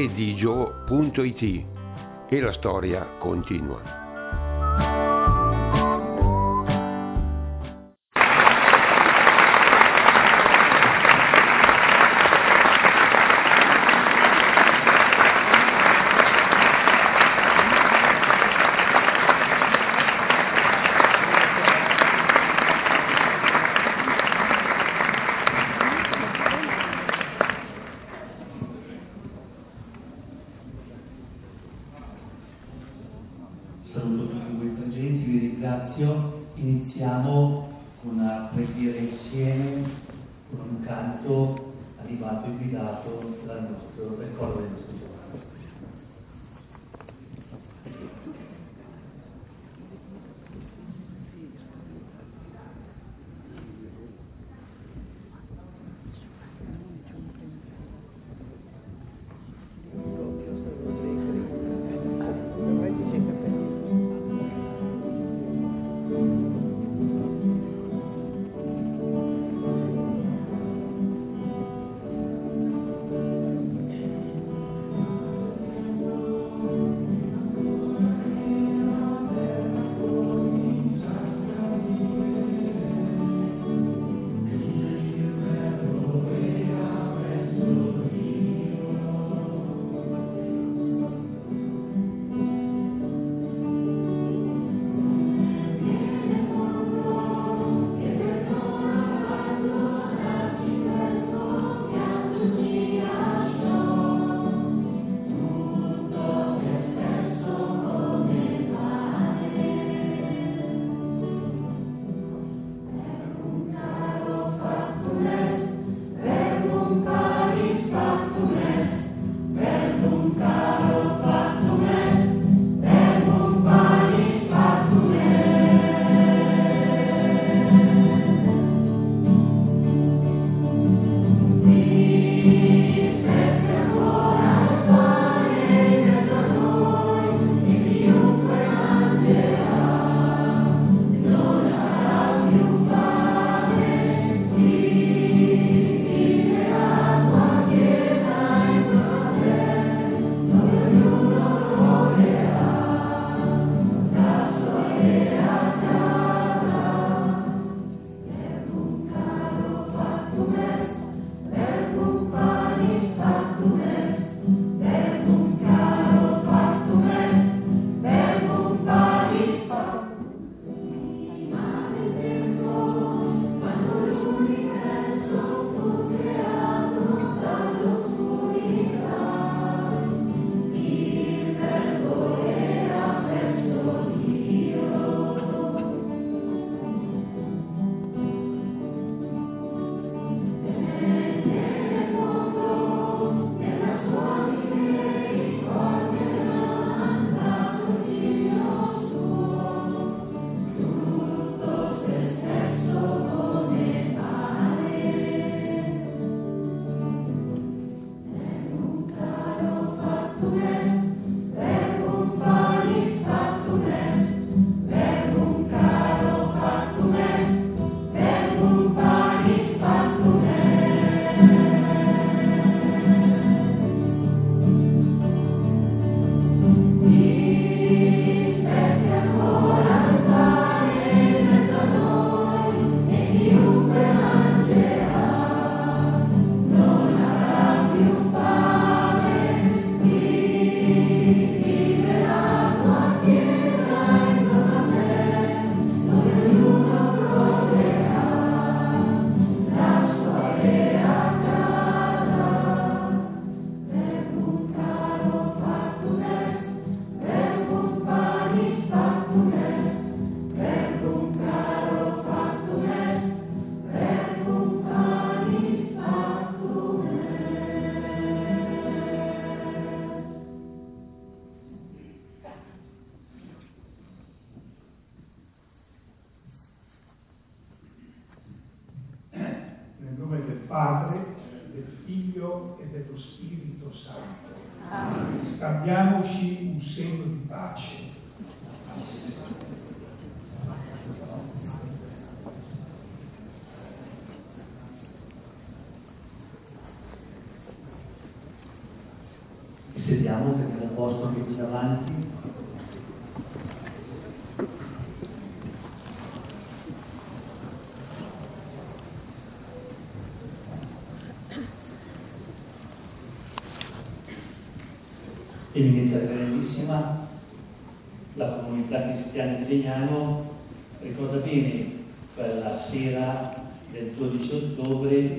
redigio.it e la storia continua. Saluto tutti voi presenti, vi ringrazio. Iniziamo con una preghiera insieme, con un canto animato e guidato dal nostro coro dei nostri giovani. Padre, del Figlio e dello Spirito Santo. Scambiamoci un segno di pace. sediamo, prendete il posto anche qui davanti. Eminenza Grandissima, la comunità cristiana di Legnano ricorda bene quella sera del 12 ottobre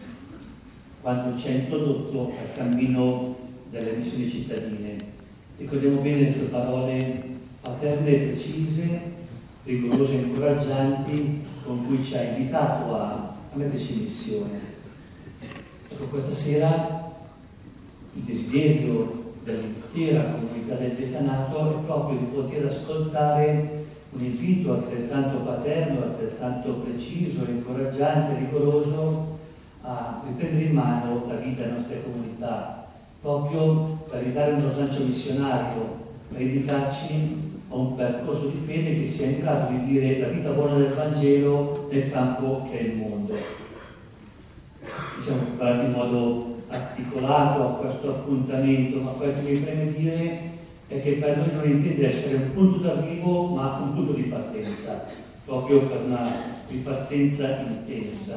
quando ci ha introdotto al cammino delle missioni cittadine. Ricordiamo bene le sue parole paterne e precise, rigorose e incoraggianti con cui ci ha invitato a metterci in missione. Ecco, questa sera il desiderio dell'intera comunità del decanato è proprio di poter ascoltare un invito altrettanto paterno, altrettanto preciso, incoraggiante, rigoroso a riprendere in mano la vita della nostra comunità, proprio per ridare uno slancio missionario, per indicarci a un percorso di fede che sia in grado di dire la vita buona del Vangelo nel campo che è il mondo. Ci siamo preparati in modo articolato a questo appuntamento, ma quello che mi preme dire è che per noi non intende essere un punto d'arrivo, ma un punto di partenza, proprio per una ripartenza intensa.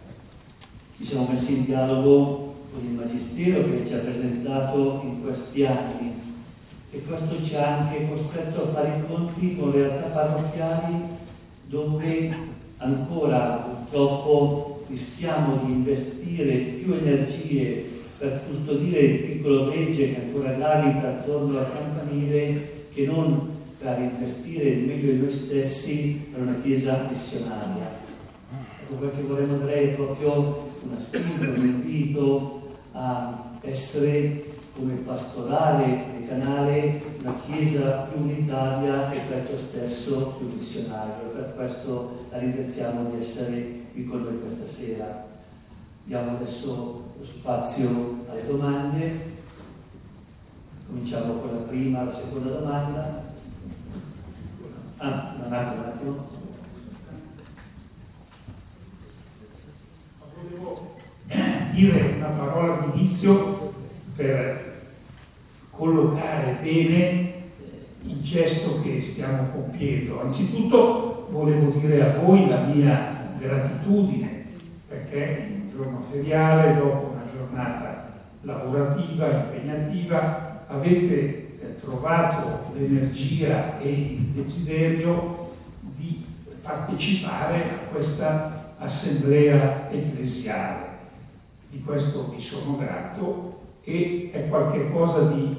Ci siamo messi in dialogo con il Magistero che ci ha presentato in questi anni e questo ci ha anche costretto a fare i conti con realtà parrocchiali dove ancora purtroppo rischiamo di investire più energie per custodire il piccolo gregge che ancora gravita attorno al campanile che non per investire il meglio di noi stessi per una chiesa missionaria. Ecco, quel che vorremmo dare è proprio una spinta, un invito a essere come pastorale e canale una chiesa più unitaria e per ciò stesso più missionario. Per questo la ringraziamo di essere qui con noi questa sera. Diamo adesso lo spazio alle domande. Cominciamo con la prima, la seconda domanda. Un attimo. Volevo dire una parola di inizio per collocare bene il gesto che stiamo compiendo. Anzitutto volevo dire a voi la mia gratitudine, perché in un giorno feriale, dopo una giornata lavorativa, impegnativa, avete trovato l'energia e il desiderio di partecipare a questa assemblea ecclesiale. Di questo vi sono grato e è qualcosa di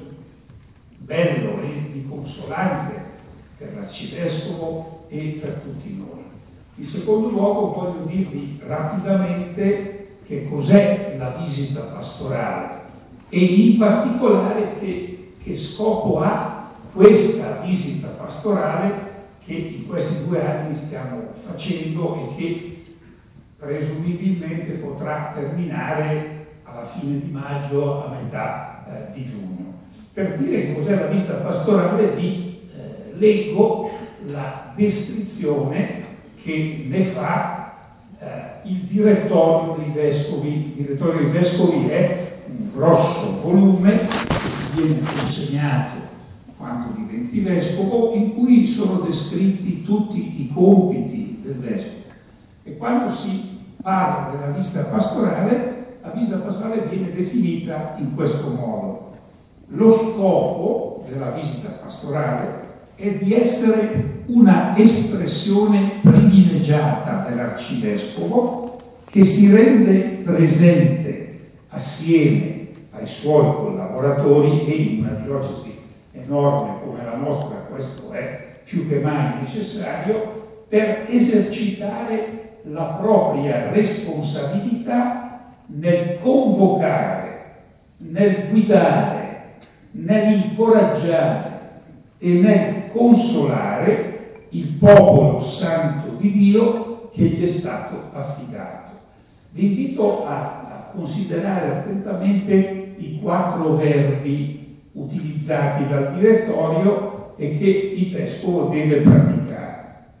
bello e di consolante per l'Arcivescovo e per tutti noi. In secondo luogo voglio dirvi rapidamente che cos'è la visita pastorale e in particolare che scopo ha questa visita pastorale che in questi 2 anni stiamo facendo e che presumibilmente potrà terminare alla fine di maggio, a metà di giugno. Per dire cos'è la visita pastorale vi leggo la descrizione che ne fa il direttorio dei vescovi. Il direttorio dei vescovi è un grosso volume che viene consegnato quando diventi vescovo, in cui sono descritti tutti i compiti del vescovo. E quando si parla della visita pastorale, la visita pastorale viene definita in questo modo. Lo scopo della visita pastorale è di essere una espressione privilegiata dell'arcivescovo che si rende presente assieme ai suoi collaboratori, e in una diocesi enorme come la nostra questo è più che mai necessario, per esercitare la propria responsabilità nel convocare, nel guidare, nell'incoraggiare e nel consolare il popolo santo di Dio che gli è stato affidato. Vi invito a considerare attentamente i 4 verbi utilizzati dal direttorio e che il vescovo deve praticare.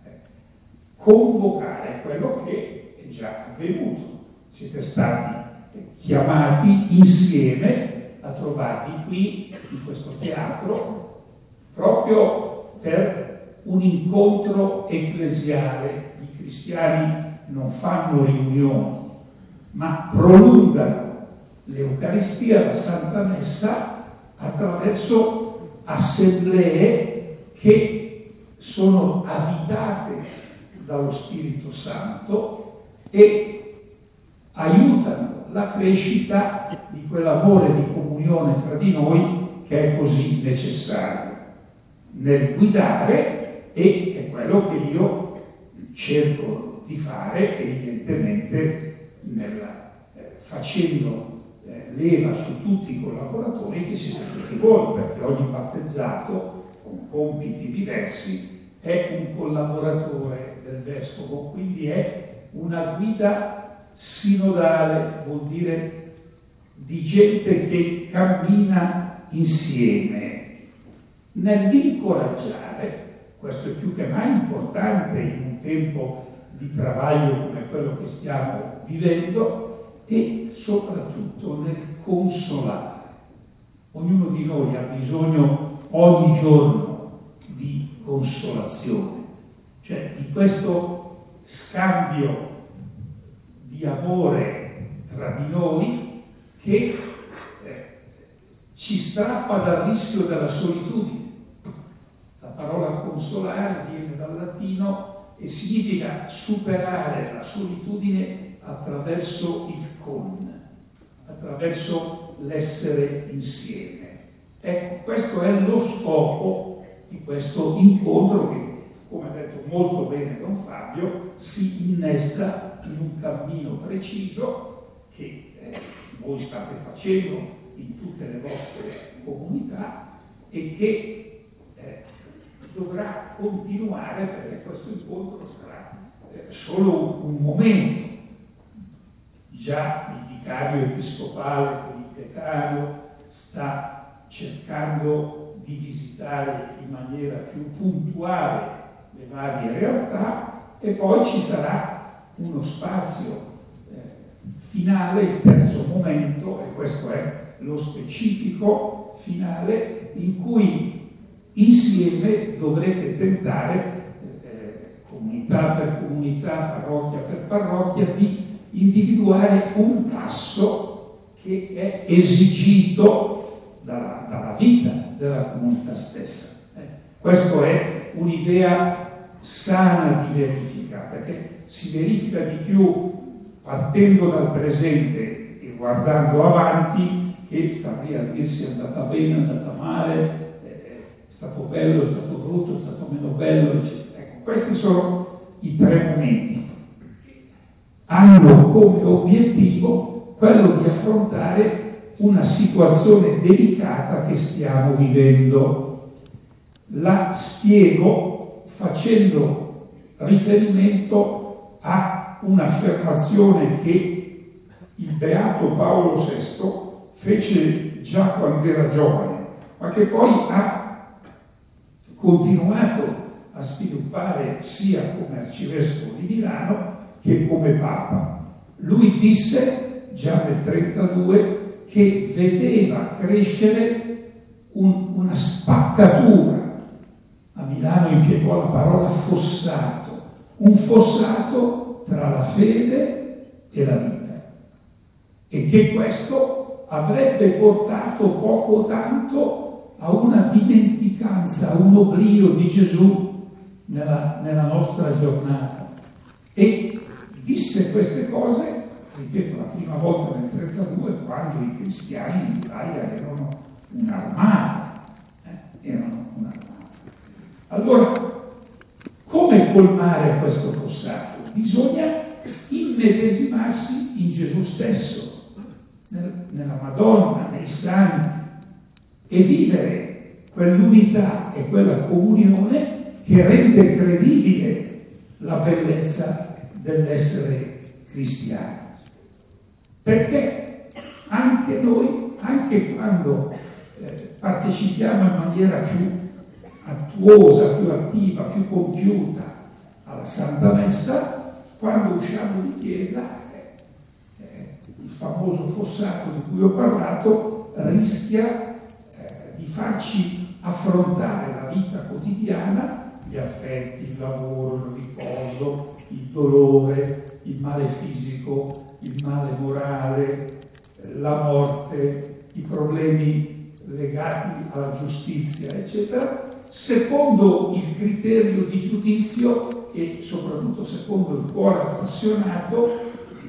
Convocare è quello che è già avvenuto. Siete stati chiamati insieme a trovarvi qui, in questo teatro, proprio per un incontro ecclesiale. I cristiani non fanno riunioni, ma prolungano l'Eucaristia, la Santa Messa, attraverso assemblee che sono abitate dallo Spirito Santo e aiutano la crescita di quell'amore di comunione tra di noi che è così necessario nel guidare, e è quello che io cerco di fare evidentemente facendo leva su tutti i collaboratori che siete tutti voi, perché ogni battezzato con compiti diversi è un collaboratore del Vescovo, quindi è una guida sinodale, vuol dire di gente che cammina insieme nell'incoraggiare. Questo è più che mai importante in un tempo di travaglio come quello che stiamo vivendo, e soprattutto nel consolare. Ognuno di noi ha bisogno ogni giorno di consolazione, cioè di questo scambio di amore tra di noi che ci strappa dal rischio della solitudine. La parola consolare viene dal latino e significa superare la solitudine attraverso il attraverso l'essere insieme. Ecco, questo è lo scopo di questo incontro che, come ha detto molto bene Don Fabio, si innesta in un cammino preciso che voi state facendo in tutte le vostre comunità e che dovrà continuare, perché questo incontro sarà solo un momento. Già il vicario episcopale con il decano sta cercando di visitare in maniera più puntuale le varie realtà, e poi ci sarà uno spazio finale, il terzo momento, e questo è lo specifico finale, in cui insieme dovrete tentare, comunità per comunità, parrocchia per parrocchia, di individuare un passo che è esigito dalla vita della comunità stessa. Questa è un'idea sana di verifica, perché si verifica di più partendo dal presente e guardando avanti, che sta lì a dirsi è andata bene, è andata male, è stato bello, è stato brutto, è stato meno bello, eccetera. Ecco, questi sono i tre momenti. Hanno come obiettivo quello di affrontare una situazione delicata che stiamo vivendo. La spiego facendo riferimento a un'affermazione che il Beato Paolo VI fece già quando era giovane, ma che poi ha continuato a sviluppare sia come arcivescovo di Milano che come Papa. Lui disse già nel 1932 che vedeva crescere una spaccatura. A Milano impiegò la parola fossato, un fossato tra la fede e la vita, e che questo avrebbe portato poco o tanto a una dimenticanza, a un oblio di Gesù nella nostra giornata. E disse queste cose, ripeto, la prima volta nel 1932, quando i cristiani in Italia erano un'armata. Allora, come colmare questo fossato? Bisogna immedesimarsi in Gesù stesso, nella Madonna, nei santi, e vivere quell'unità e quella comunione che rende credibile la bellezza dell'essere cristiani. Perché anche noi, anche quando partecipiamo in maniera più attuosa, più attiva, più compiuta alla Santa Messa, quando usciamo di chiesa, il famoso fossato di cui ho parlato rischia di farci affrontare la vita quotidiana, gli affetti, il lavoro, il riposo, il dolore, il male fisico, il male morale, la morte, i problemi legati alla giustizia, eccetera, secondo il criterio di giudizio e soprattutto secondo il cuore appassionato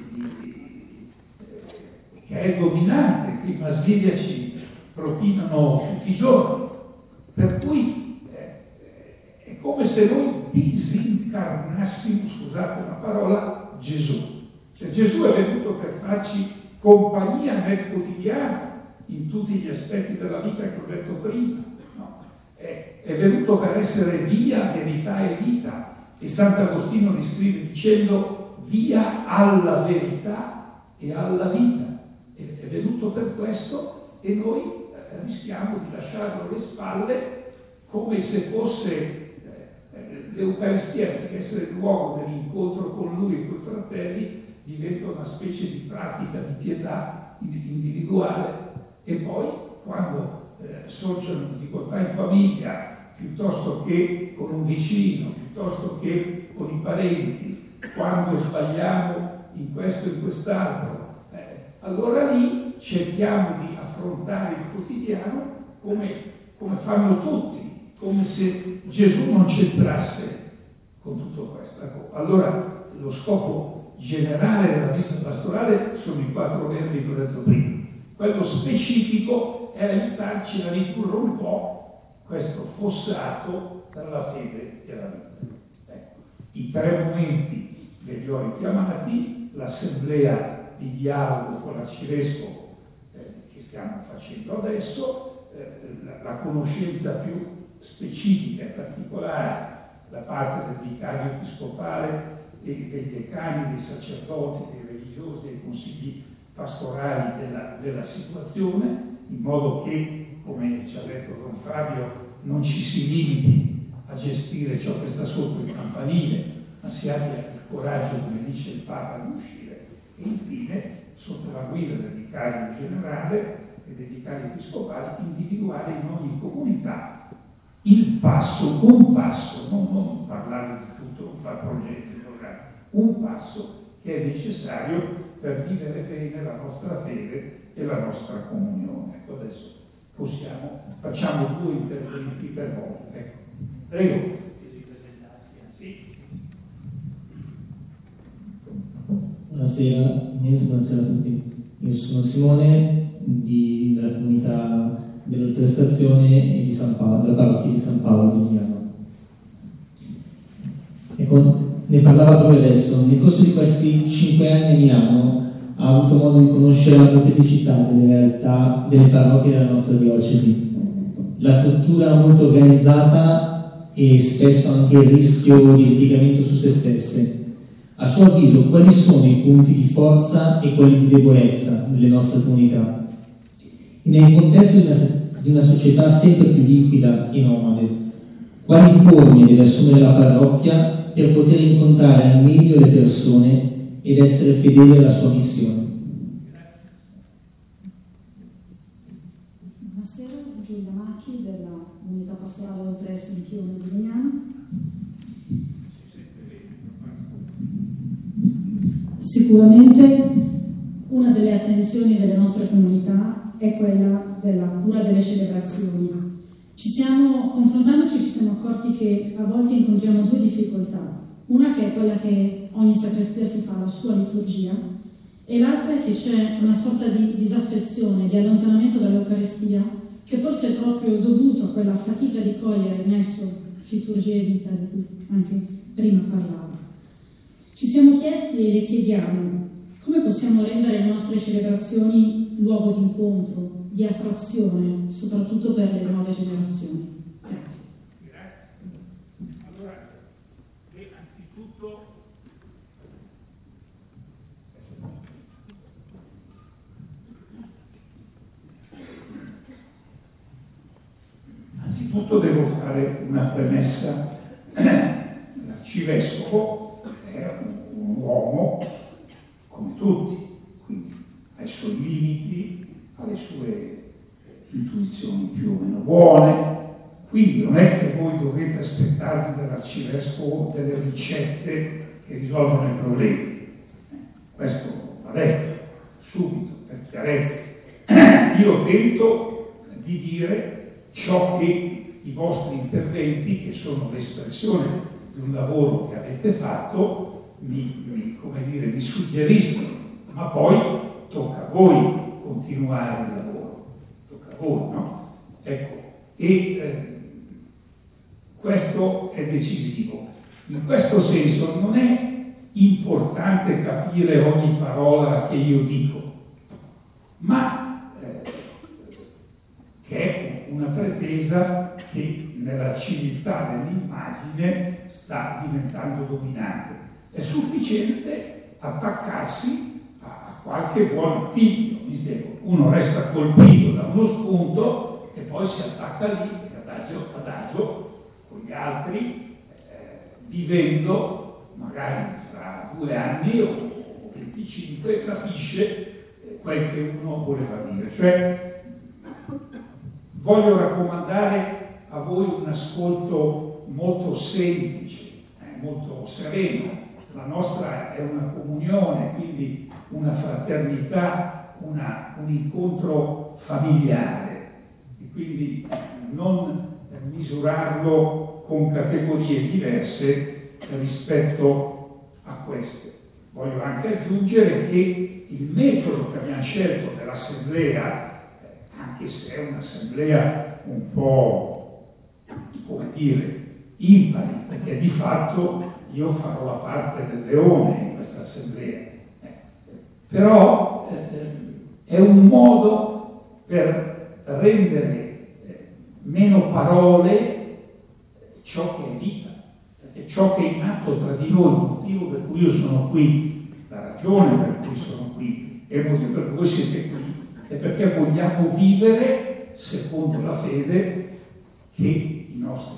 che è dominante, che i mass media ci propinano tutti i giorni. Per cui è come se noi disincarnassimo, scusate la parola, Gesù. Cioè Gesù è venuto per farci compagnia nel quotidiano, in tutti gli aspetti della vita che ho detto prima. No? È venuto per essere via, verità e vita. E Sant'Agostino li scrive dicendo via alla verità e alla vita. È venuto per questo e noi rischiamo di lasciarlo alle spalle come se fosse l'Eucaristia, anziché essere il luogo dell'incontro con Lui e con i fratelli, diventa una specie di pratica di pietà individuale. E poi, quando sorgono difficoltà in famiglia, piuttosto che con un vicino, piuttosto che con i parenti, quando sbagliamo in questo e in quest'altro, allora lì cerchiamo di affrontare il quotidiano come fanno tutti, come se Gesù non c'entrasse con tutto questo. Ecco, allora lo scopo generale della vita pastorale sono i 4 verbi che ho detto prima. Quello specifico è aiutarci a ridurre un po' questo fossato tra la fede e la vita. Ecco, i 3 momenti ve li ho richiamati, l'assemblea di dialogo con l'arcivescovo che stiamo facendo adesso, la conoscenza più specifica e particolare da parte del vicario episcopale e dei decani, dei sacerdoti, dei religiosi, dei consigli pastorali della situazione, in modo che, come ci ha detto Don Fabio, non ci si limiti a gestire ciò che sta sotto il campanile, ma si abbia il coraggio, come dice il Papa, di uscire. E infine, sotto la guida del vicario generale e dei vicari episcopali, individuare in ogni comunità il passo, un passo, non parlare di tutto, non fare progetti, un passo che è necessario per vivere bene la nostra fede e la nostra comunione. Ecco, adesso facciamo 2 interventi per volta. Ecco. Prego. Buonasera a tutti. Io sono Simone della comunità dell'Oltrestazione e di San Paolo, della parrocchia di San Paolo di Milano. Ecco, ne parlava proprio adesso. Nel corso di questi 5 anni a Milano ha avuto modo di conoscere la molteplicità delle realtà delle parrocchie della nostra diocesi, la struttura molto organizzata e spesso anche il rischio di ripiegamento su se stesse. A suo avviso, quali sono i punti di forza e quelli di debolezza delle nostre comunità? Nel contesto di una società sempre più liquida e nomade, quali forme deve assumere la parrocchia per poter incontrare al meglio le persone ed essere fedele alla sua missione? Buonasera, Giulia Macchi della comunità pastorale Oltre Sempione di Legnano. Sicuramente una delle attenzioni delle nostre comunità è quella della cura delle celebrazioni. Confrontandoci ci siamo accorti che a volte incontriamo 2 difficoltà. Una che è quella che ogni sacrestia si fa la sua liturgia e l'altra è che c'è una sorta di disaffezione, di allontanamento dall'Eucaristia che forse è proprio dovuto a quella fatica di cogliere il nesso liturgia e vita di cui anche prima parlavo. Ci siamo chiesti e le chiediamo come possiamo rendere le nostre celebrazioni luogo di incontro, di attrazione, soprattutto per le nuove generazioni. Grazie. Allora, anzitutto devo fare una premessa. L'arcivescovo è un uomo come tutti, quindi ha i suoi limiti, ha le sue condizioni più o meno buone, quindi non è che voi dovete aspettarvi dall'arcivescovo delle ricette che risolvono i problemi. Questo va detto subito, per chiarezza. Io tento di dire ciò che i vostri interventi, che sono l'espressione di un lavoro che avete fatto, mi suggeriscono, ma poi tocca a voi continuare il lavoro, tocca a voi, no? Ecco, questo è decisivo. In questo senso non è importante capire ogni parola che io dico, ma che è una pretesa che nella civiltà dell'immagine sta diventando dominante. È sufficiente attaccarsi a qualche buon figlio, mi spiego. Uno resta colpito da uno spunto e poi si attacca lì, adagio, con gli altri, vivendo magari fra 2 anni o 25, capisce quel che uno voleva dire. Cioè, voglio raccomandare a voi un ascolto molto semplice, molto sereno. La nostra è una comunione, quindi una fraternità, un incontro familiare, e quindi non misurarlo con categorie diverse rispetto a queste. Voglio anche aggiungere che il metodo che abbiamo scelto dell'assemblea, anche se è un'assemblea un po', come dire, impari, perché di fatto io farò la parte del leone in questa assemblea, però è un modo per rendere meno parole ciò che è vita, perché ciò che è in atto tra di noi, il motivo per cui io sono qui, la ragione per cui sono qui e il motivo per cui voi siete qui, è perché vogliamo vivere secondo la fede che i nostri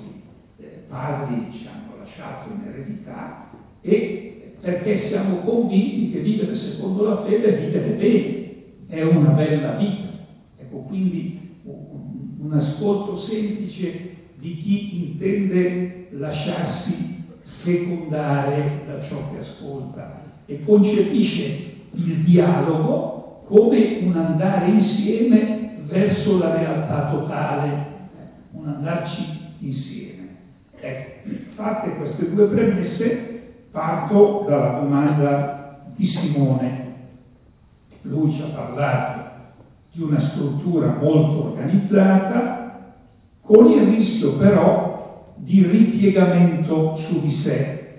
padri ci hanno lasciato in eredità, e perché siamo convinti che vivere secondo la fede è vivere bene, è una bella vita. Ecco, quindi un ascolto semplice di chi intende lasciarsi fecondare da ciò che ascolta e concepisce il dialogo come un andare insieme verso la realtà totale, un andarci insieme. Ecco, fatte queste 2 premesse, parto dalla domanda di Simone. Lui ci ha parlato di una struttura molto organizzata, con il rischio però di ripiegamento su di sé,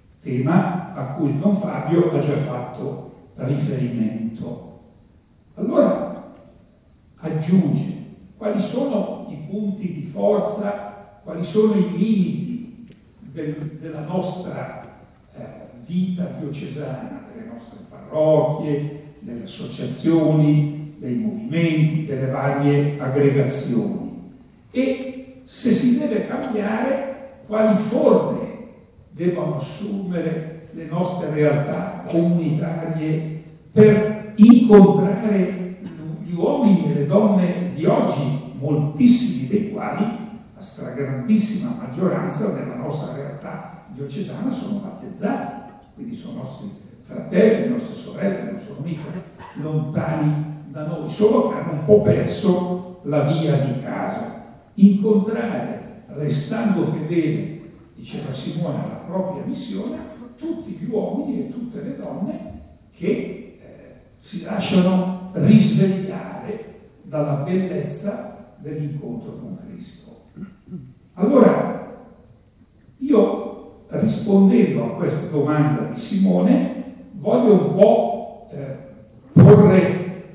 tema a cui Don Fabio ha già fatto riferimento. Allora aggiunge quali sono i punti di forza, quali sono i limiti della nostra vita diocesana, delle nostre parrocchie, delle associazioni, dei movimenti, delle varie aggregazioni, e se si deve cambiare, quali forme devono assumere le nostre realtà comunitarie per incontrare gli uomini e le donne di oggi, moltissimi dei quali, la stragrandissima maggioranza della nostra realtà diocesana, sono battezzati, quindi sono nostri fratelli, nostre sorelle, non sono mica lontani da noi, solo che hanno un po' perso la via di casa. Incontrare, restando fedele, diceva Simone, alla propria missione, tutti gli uomini e tutte le donne che si lasciano risvegliare dalla bellezza dell'incontro con Cristo. Allora, io, rispondendo a questa domanda di Simone, voglio un po' porre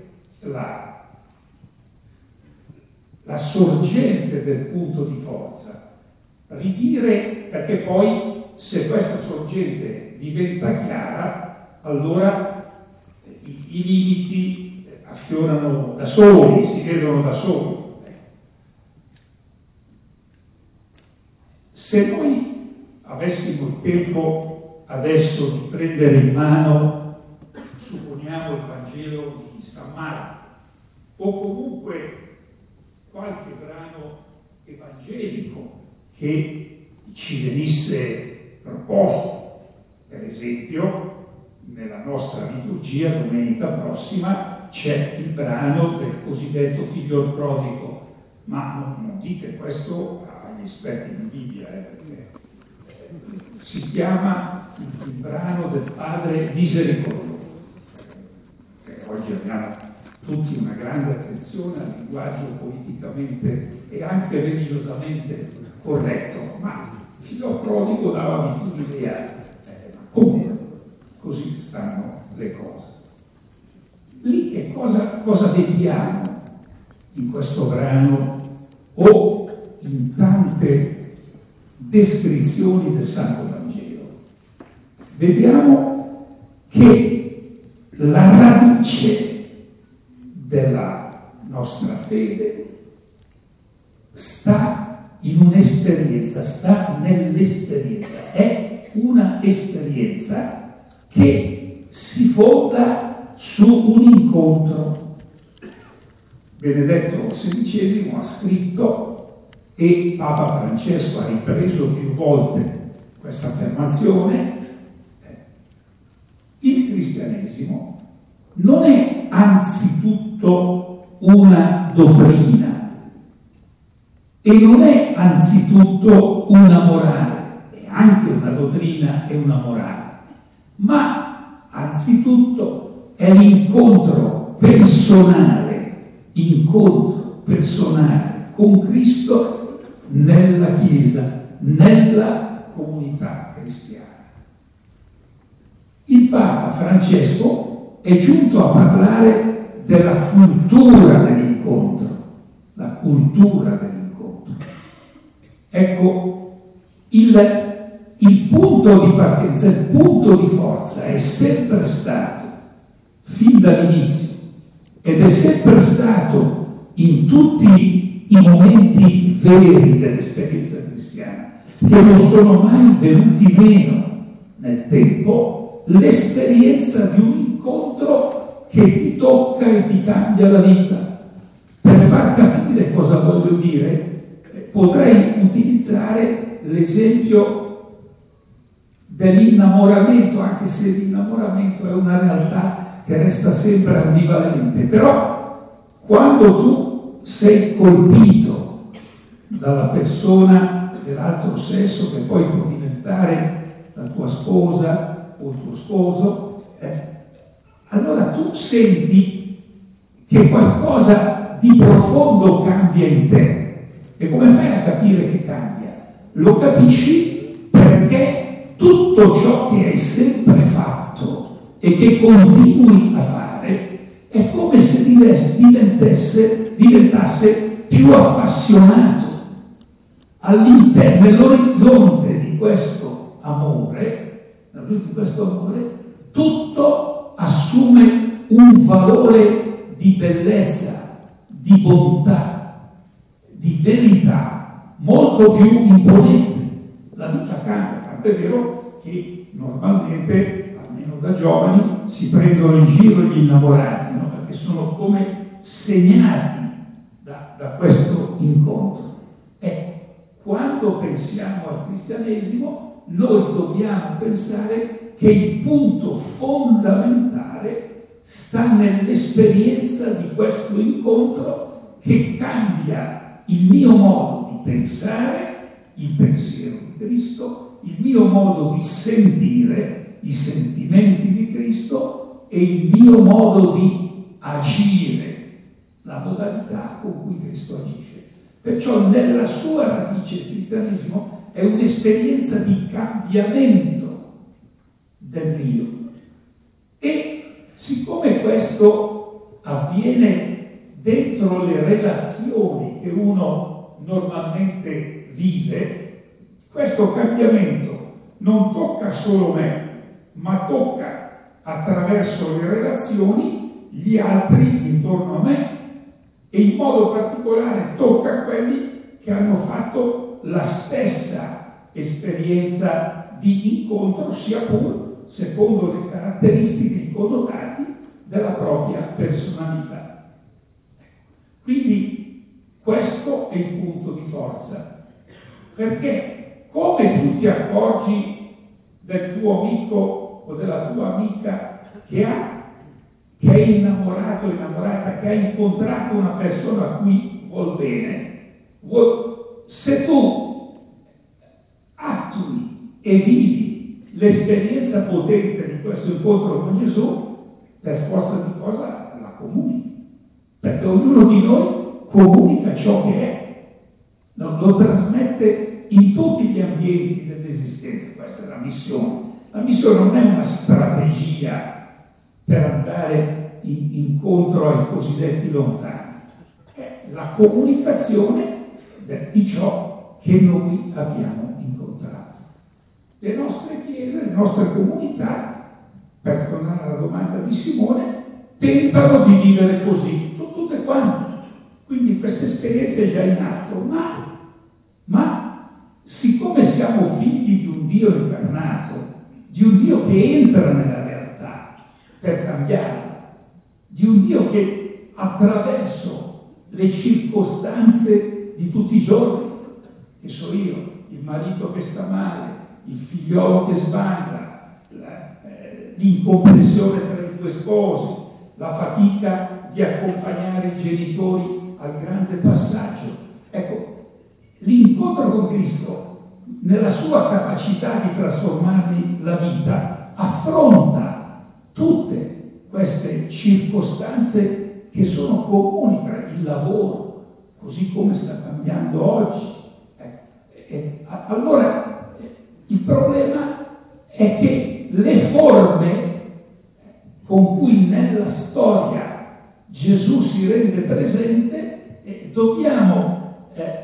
la sorgente del punto di forza, ridire, perché poi se questa sorgente diventa chiara, allora i limiti affiorano da soli, si vedono da soli. Se noi avessimo il tempo adesso di prendere in mano, supponiamo, il Vangelo di San Marco, o comunque qualche brano evangelico che ci venisse proposto. Per esempio, nella nostra liturgia domenica prossima c'è il brano del cosiddetto figlio prodigo, ma non dite questo agli esperti di Bibbia, perché si chiama il brano del Padre misericordioso, che oggi abbiamo tutti una grande attenzione al linguaggio politicamente e anche religiosamente corretto, ma il figlio prodigo dava abitudini a comunque così stanno le cose. Lì che cosa vediamo in questo brano o in tante descrizioni del Santo Vangelo? Vediamo che la radice della nostra fede sta in un'esperienza, sta nell'esperienza, è una esperienza che si fonda su un incontro. Benedetto XVI ha scritto, e Papa Francesco ha ripreso più volte questa affermazione: il cristianesimo non è anzitutto una dottrina e non è anzitutto una morale, è anche una dottrina e una morale, ma anzitutto è l'incontro personale con Cristo nella Chiesa, nella comunità cristiana. Il Papa Francesco è giunto a parlare della cultura dell'incontro, la cultura dell'incontro. Ecco, il punto di partenza, il punto di forza è sempre stato, fin dall'inizio, ed è sempre stato in tutti i momenti veri dell'esperienza cristiana, che non sono mai venuti meno nel tempo, l'esperienza di un incontro che ti tocca e ti cambia la vita. Per far capire cosa voglio dire, potrei utilizzare l'esempio dell'innamoramento, anche se l'innamoramento è una realtà che resta sempre ambivalente, però quando tu sei colpito dalla persona dell'altro sesso, che poi può diventare la tua sposa o il tuo sposo, allora tu senti che qualcosa di profondo cambia in te. E come fai a capire che cambia? Lo capisci perché tutto ciò che hai sempre fatto e che continui a fare è come se diventasse più appassionato. Nell'orizzonte di questo amore, tutto assume un valore di bellezza, di bontà, di verità molto più imponente. La vita cambia, tant'è vero che normalmente, almeno da giovani, si prendono in giro gli innamorati, no? Perché sono come segnati da questo incontro. Quando pensiamo al cristianesimo, noi dobbiamo pensare che il punto fondamentale sta nell'esperienza di questo incontro che cambia il mio modo di pensare, il pensiero di Cristo, il mio modo di sentire i sentimenti di Cristo e il mio modo di agire, la modalità con cui Cristo agisce. Perciò nella sua radice il cristianesimo è un'esperienza di cambiamento del Dio. E siccome questo avviene dentro le relazioni che uno normalmente vive, questo cambiamento non tocca solo me, ma tocca attraverso le relazioni gli altri intorno a me, e in modo particolare tocca quelli che hanno fatto la stessa esperienza di incontro, sia pur secondo le caratteristiche, i connotati della propria personalità. Quindi questo Perché come tu ti accorgi del tuo amico o della tua amica che è innamorato o innamorata, che ha incontrato una persona a cui vuol bene, se tu attui e vivi l'esperienza potente di questo incontro con Gesù, per forza di cosa la comunichi, perché ognuno di noi comunica ciò che è, lo trasmette in tutti gli ambienti dell'esistenza. Questa è la missione. La missione non è una strategia per andare incontro ai cosiddetti lontani, è la comunicazione di ciò che noi abbiamo incontrato. Le nostre chiese, le nostre comunità, per tornare alla domanda di Simone, tentano di vivere così, tutte quante. Quindi questa esperienza è già in atto, ma siccome siamo figli di un Dio incarnato, di un Dio che entra nella realtà per cambiarla, di un Dio che attraverso le circostanze di tutti i giorni, che so io, il marito che sta male, il figliolo che sbaglia, l'incomprensione tra i due sposi, la fatica di accompagnare i genitori al grande passaggio. Ecco, l'incontro con Cristo, nella sua capacità di trasformarmi la vita, affronta tutte queste circostanze che sono comuni tra il lavoro, così come sta cambiando oggi. Allora, il problema è che le forme con cui nella storia Gesù si rende presente, dobbiamo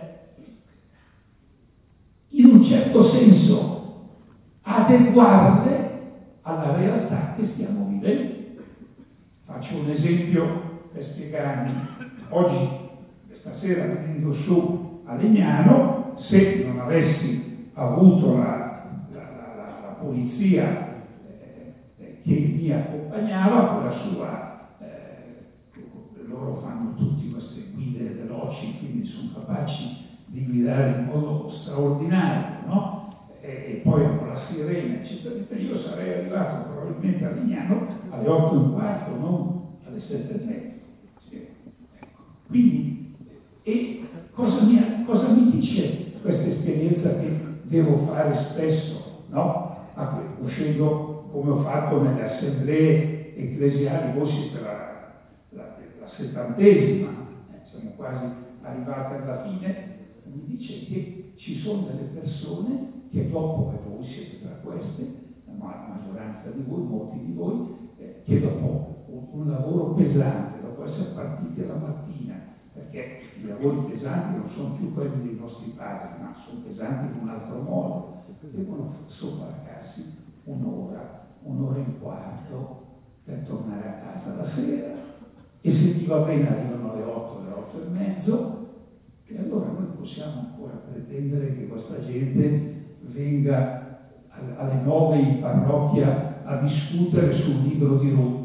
in un certo senso adeguarle alla realtà che stiamo vivendo. Faccio un esempio per spiegarmi. Oggi, stasera, venendo su a Legnano, se non avessi avuto la polizia che mi accompagnava con la sua, loro fanno tutte queste guide veloci, quindi sono capaci di guidare in modo straordinario, no? E poi hanno la sirena, eccetera. Io sarei arrivato probabilmente a Legnano alle 8:15, non alle 7:30. Sì. Ecco. Quindi, cosa mi dice questa esperienza che devo fare spesso, no? Uscendo come ho fatto nelle assemblee ecclesiali, voi siete la 70ª, siamo quasi arrivati alla fine. Mi dice che ci sono delle persone che dopo, e voi siete tra queste, la maggioranza di voi, molti di voi, che dopo un lavoro pesante, dopo essere partiti la mattina, perché i lavori pesanti non sono più quelli dei nostri padri, ma sono pesanti in un altro modo, devono sobbarcarsi un'ora e un quarto per tornare a casa la sera, e se ti va bene arrivano alle 8, alle 8:30, e allora noi possiamo ancora pretendere che questa gente venga alle 9 in parrocchia a discutere sul libro di Ruth.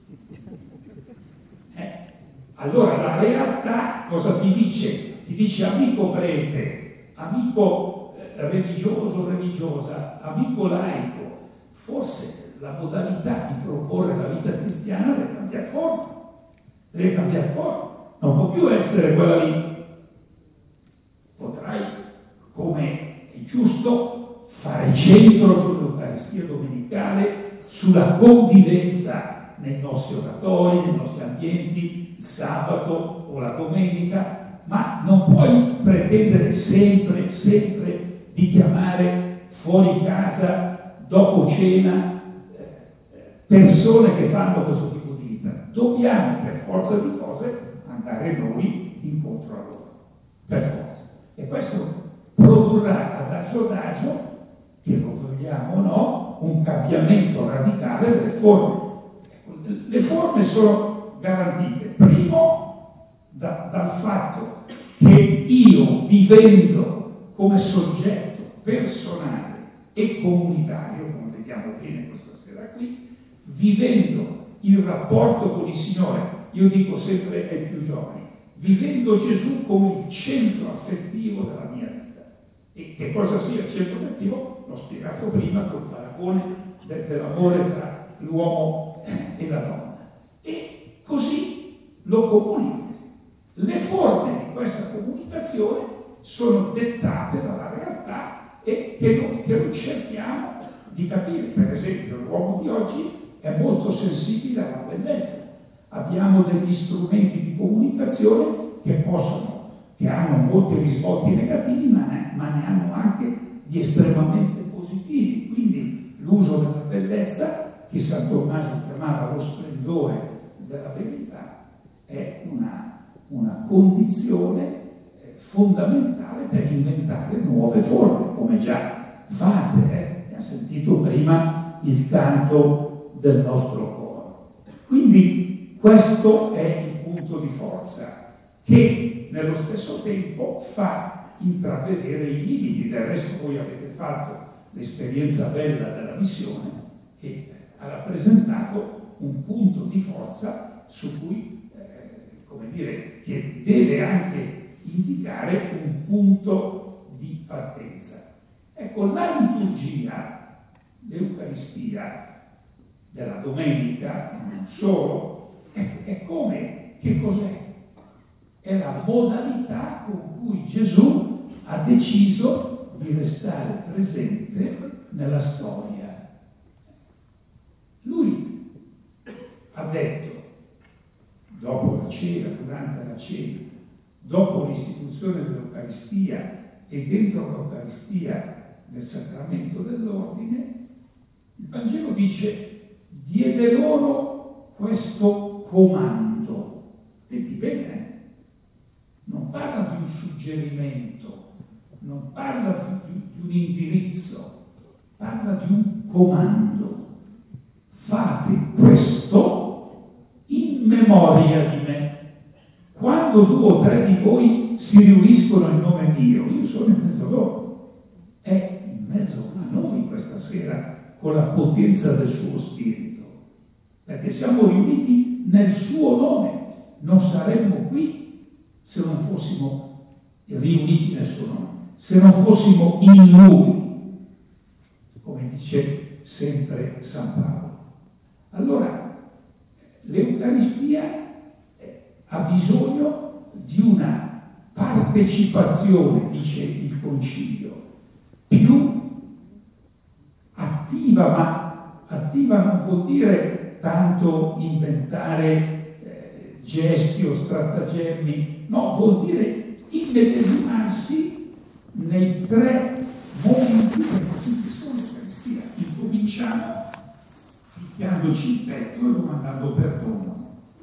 Allora la realtà cosa ti dice? Ti dice amico prete, amico religioso, religiosa, amico laico, forse la modalità di proporre la vita cristiana deve cambiare forma, non può più essere quella lì. Potrai, come è giusto, fare centro sull'Eucaristia domenicale, sulla convivenza nei nostri oratori, nei nostri ambienti, il sabato o la domenica, ma non puoi pretendere sempre di chiamare fuori casa, dopo cena, persone che fanno questo tipo di vita. Dobbiamo, per forza di cose, andare noi incontro a loro, per forza. E questo produrrà adagio adagio, che lo vogliamo o no, un cambiamento radicale delle forme. Le forme sono garantite, primo, dal fatto che io, vivendo come soggetto personale e comunitario, come vediamo bene questa sera qui, vivendo il rapporto con il Signore, io dico sempre ai più giovani, vivendo Gesù come il centro affettivo della mia vita, E che cosa sia il centro obiettivo? L'ho spiegato prima col paragone dell'amore tra l'uomo e la donna. E così lo comunica. Le forme di questa comunicazione sono dettate dalla realtà e che noi cerchiamo di capire. Per esempio, l'uomo di oggi è molto sensibile alla bellezza. Abbiamo degli strumenti di comunicazione che hanno molti risvolti negativi, ma ne hanno anche di estremamente positivi. Quindi l'uso della bellezza, che San Tommaso chiamava lo splendore della verità, è una condizione fondamentale per inventare nuove forme, come già fate. Abbiamo sentito prima il canto del nostro coro. Quindi questo è il punto di forza che nello stesso tempo fa intravedere i limiti. Del resto voi avete fatto l'esperienza bella della missione e ha rappresentato un punto di forza su cui, che deve anche indicare un punto di partenza. Ecco, la liturgia, l'Eucaristia della domenica, non solo, è come, che cos'è? È la modalità con cui Gesù ha deciso di restare presente nella storia. Lui ha detto, dopo la cena, durante la cena, dopo l'istituzione dell'Eucaristia e dentro l'Eucaristia nel sacramento dell'ordine, il Vangelo dice: diede loro questo comando. Vedi bene? Non parla di un suggerimento, non parla di un indirizzo, parla di un comando. Fate questo in memoria di me. Quando 2 o 3 di voi si riuniscono in nome mio, io sono in mezzo a loro. È in mezzo a noi questa sera con la potenza del suo spirito, perché siamo riuniti nel suo nome. Non saremmo qui se non fossimo riuniti nel suo nome, se non fossimo in lui, come dice sempre San Paolo. Allora, l'Eucaristia ha bisogno di una partecipazione, dice il Concilio, più attiva, ma attiva non vuol dire tanto inventare gesti o stratagemmi, no, vuol dire immedesimarsi nei 3 momenti che sono l'Eucaristia. Incominciamo picchiandoci il petto e domandando perdono.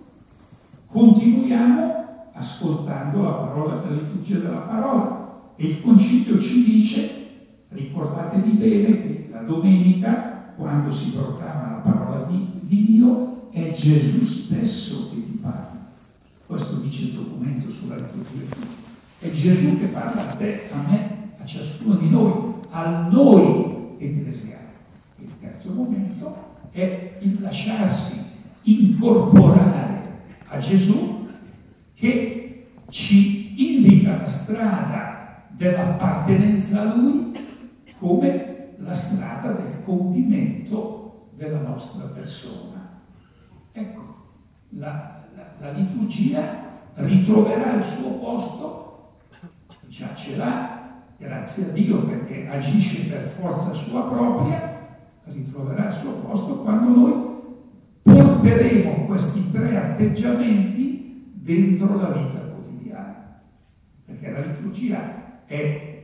Continuiamo ascoltando la parola della liturgia della parola, e il Concilio ci dice: ricordatevi bene che la domenica, quando si proclama la parola di Dio, è Gesù stesso che ti parla. Questo dice il documento sulla liturgia. È Gesù che parla a te, a me, a ciascuno di noi, a noi ecclesiali. Il terzo momento è il lasciarsi incorporare a Gesù, che ci indica la strada dell'appartenenza a Lui come la strada del compimento della nostra persona. Ecco, la liturgia ritroverà il suo posto, già ce l'ha, grazie a Dio, perché agisce per forza sua propria, ritroverà il suo posto quando noi porteremo questi 3 atteggiamenti dentro la vita quotidiana, perché la liturgia è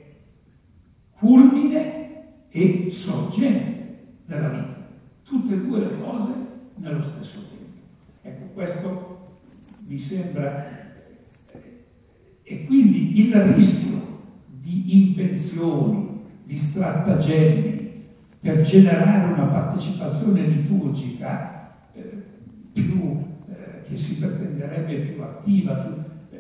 culmine e sorgente della vita, tutte e 2 le cose nello stesso tempo. Ecco, questo mi sembra, e quindi il rischio di invenzioni, di stratagemmi per generare una partecipazione liturgica che si pretenderebbe più attiva,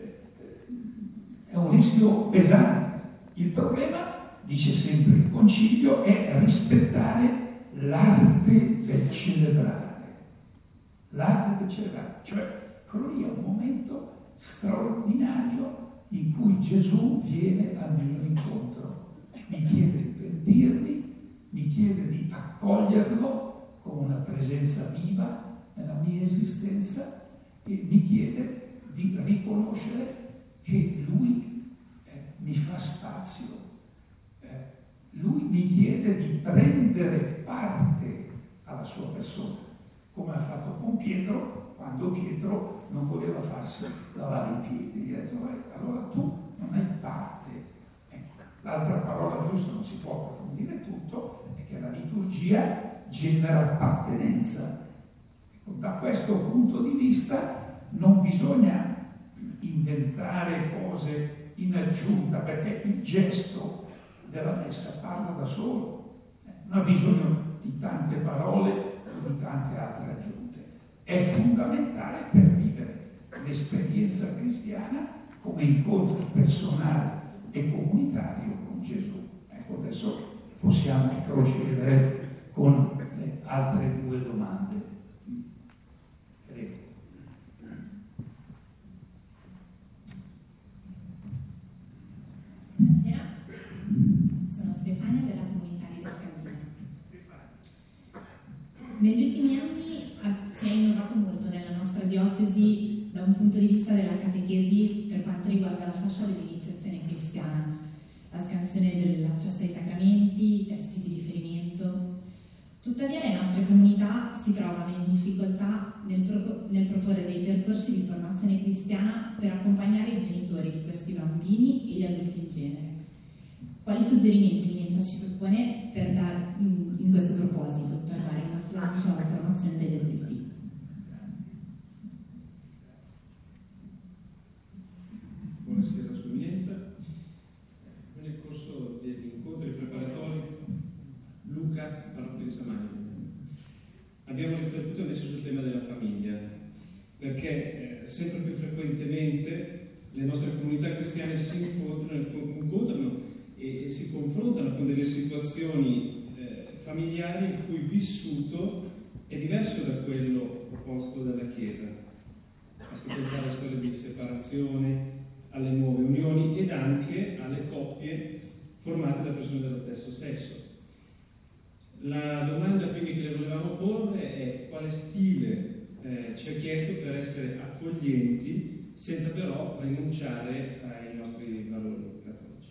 è un rischio pesante. Il problema, dice sempre il Concilio, è rispettare l'arte del celebrare. L'arte del celebrare, cioè quello lì è un momento straordinario in cui Gesù viene al mio incontro. mi chiede di pentirmi, mi chiede di accoglierlo come una presenza viva nella mia esistenza e mi chiede di riconoscere che lui mi fa spazio. Lui mi chiede di prendere parte alla sua persona, come ha fatto con Pietro, quando Pietro non voleva farsi lavare i piedi. Gli ha detto, allora tu non hai parte. L'altra parola giusta, non si può approfondire tutto, è che la liturgia genera appartenenza. Da questo punto di vista non bisogna inventare cose in aggiunta, perché il gesto della messa parla da solo, non ha bisogno di tante parole o di tante altre aggiunte. È fondamentale per vivere l'esperienza cristiana come incontro personale e comunitario con Gesù. Ecco, adesso possiamo procedere con le altre due domande. Prego. Buonasera, sono Stefania della comunità di Scandina. Negli ultimi anni si è innovato molto nella nostra diocesi da un punto di vista della catechesi per quanto riguarda la fascia dell'iniziazione cristiana, la scansione della festa dei sacramenti, i testi di riferimento. Tuttavia le nostre comunità si trovano in difficoltà nel proporre dei percorsi di formazione cristiana per accompagnare i genitori di questi bambini e gli adulti in genere. Quali suggerimenti l'Inienza ci propone per dare, in questo proposito, per dare una slancio alla formazione degli adulti? Buonasera, Sua Eminenza. Nel corso degli incontri preparatori Luca, parroco di Samagna, abbiamo riflettuto invece sul tema della famiglia, perché sempre più frequentemente le nostre comunità cristiane si incontrano e si confrontano con delle situazioni familiari il cui vissuto è diverso da quello proposto dalla Chiesa. Basti pensare alle storie di separazione, alle nuove unioni ed anche alle coppie formate da persone dello stesso sesso. La domanda quindi che le volevamo porre è quale stile ci è chiesto per essere accoglienti senza però rinunciare ai nostri valori cattolici.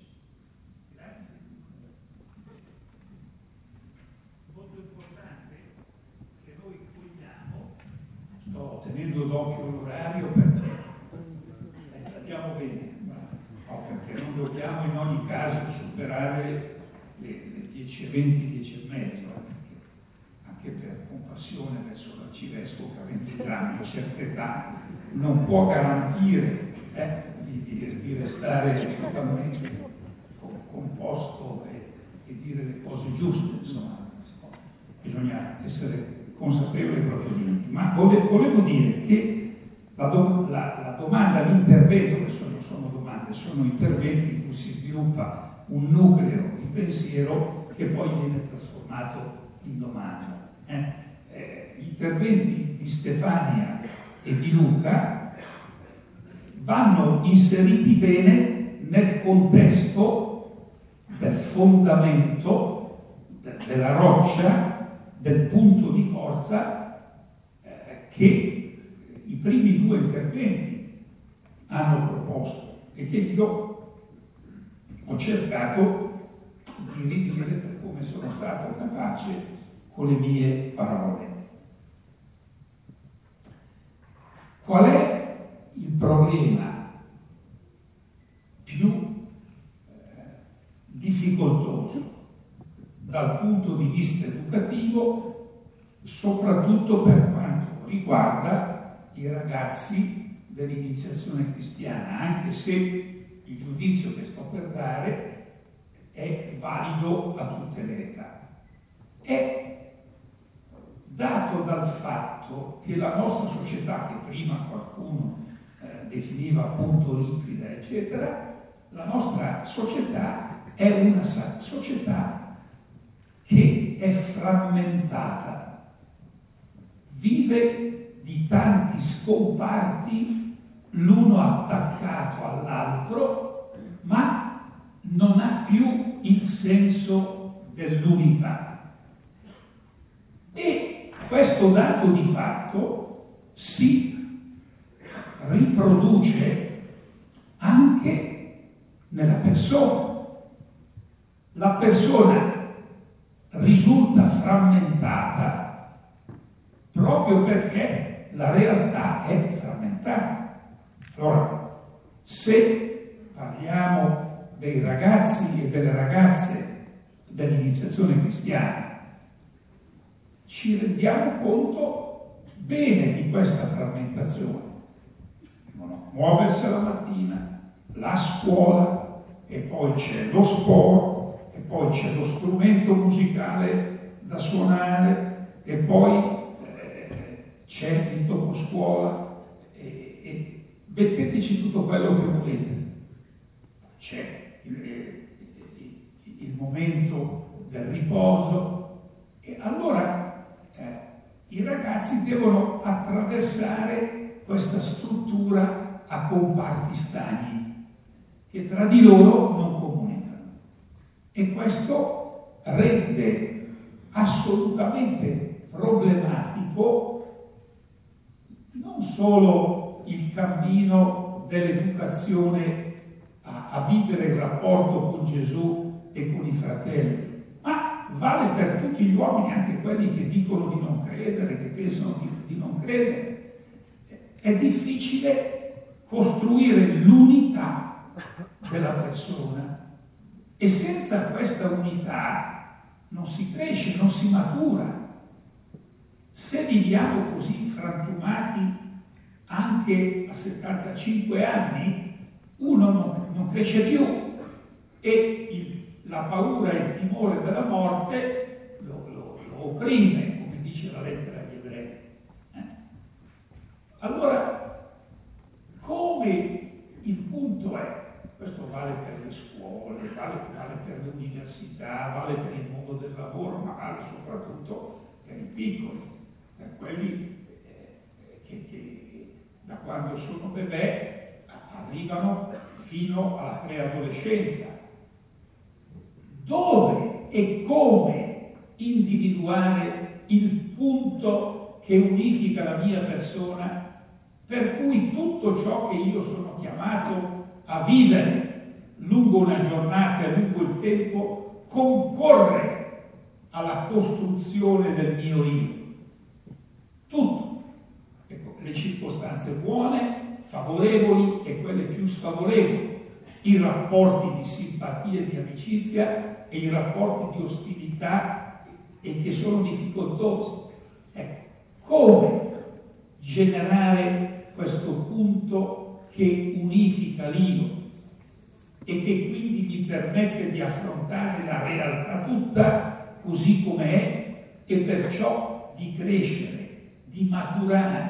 Molto importante che noi cogliamo, sto tenendo d'occhio l'orario perché andiamo bene, perché non dobbiamo in ogni caso superare le 10:20, 10:30, anche per compassione verso l'arcivescovo che avendo già una certa età non può garantire di restare totalmente composto e dire le cose giuste, insomma, bisogna essere consapevoli dei propri limiti. Ma volevo dire che la domanda, l'intervento, che sono domande, sono interventi in cui si sviluppa un nucleo di pensiero che poi viene trasformato in domanda. Gli interventi di Stefania e di Luca vanno inseriti bene nel contesto del fondamento, della roccia, del punto di forza che i primi due interventi hanno proposto e che io ho cercato di ridire per come sono stato capace con le mie parole. Qual è il problema più difficoltoso dal punto di vista educativo, soprattutto per quanto riguarda i ragazzi dell'iniziazione cristiana, anche se il giudizio che sto per dare è valido a tutte le età? È dato dal fatto che la nostra società, che prima qualcuno definiva appunto liquida, eccetera, la nostra società è una società che è frammentata, vive di tanti scomparti, l'uno attaccato all'altro, ma non ha più il senso dell'unità. E questo dato di fatto si riproduce anche nella persona. La persona risulta frammentata proprio perché la realtà è frammentata. Allora, se parliamo dei ragazzi e delle ragazze dell'iniziazione cristiana, ci rendiamo conto bene di questa frammentazione. Muoversi la mattina, la scuola, e poi c'è lo sport, e poi c'è lo strumento musicale da suonare, e poi c'è il doposcuola, e metteteci tutto quello che volete. C'è il momento del riposo, e allora i ragazzi devono attraversare questa struttura a comparti stagni che tra di loro non comunicano, e questo rende assolutamente problematico non solo il cammino dell'educazione a vivere il rapporto con Gesù e con i fratelli, ma vale per tutti gli uomini, anche quelli che dicono di non credere, che pensano di non credere. È difficile costruire l'unità della persona, e senza questa unità non si cresce, non si matura. Se viviamo così frantumati anche a 75 anni, uno non cresce più, e la paura e il timore della morte lo opprime, come dice la lettera agli Ebrei. Allora, come il punto è, questo vale per le scuole, vale per le università, vale per il mondo del lavoro, ma vale soprattutto per i piccoli, per quelli che da quando sono bebè arrivano fino alla preadolescenza. Dove e come individuare il punto che unifica la mia persona, per cui tutto ciò che io sono chiamato a vivere lungo una giornata e lungo il tempo concorre alla costruzione del mio io? Tutto. Ecco, le circostanze buone, favorevoli, e quelle più sfavorevoli, i rapporti di simpatia e di amicizia e i rapporti di ostilità e che sono difficoltosi. Ecco, come generare questo punto che unifica l'io e che quindi mi permette di affrontare la realtà tutta così com'è, e perciò di crescere, di maturare,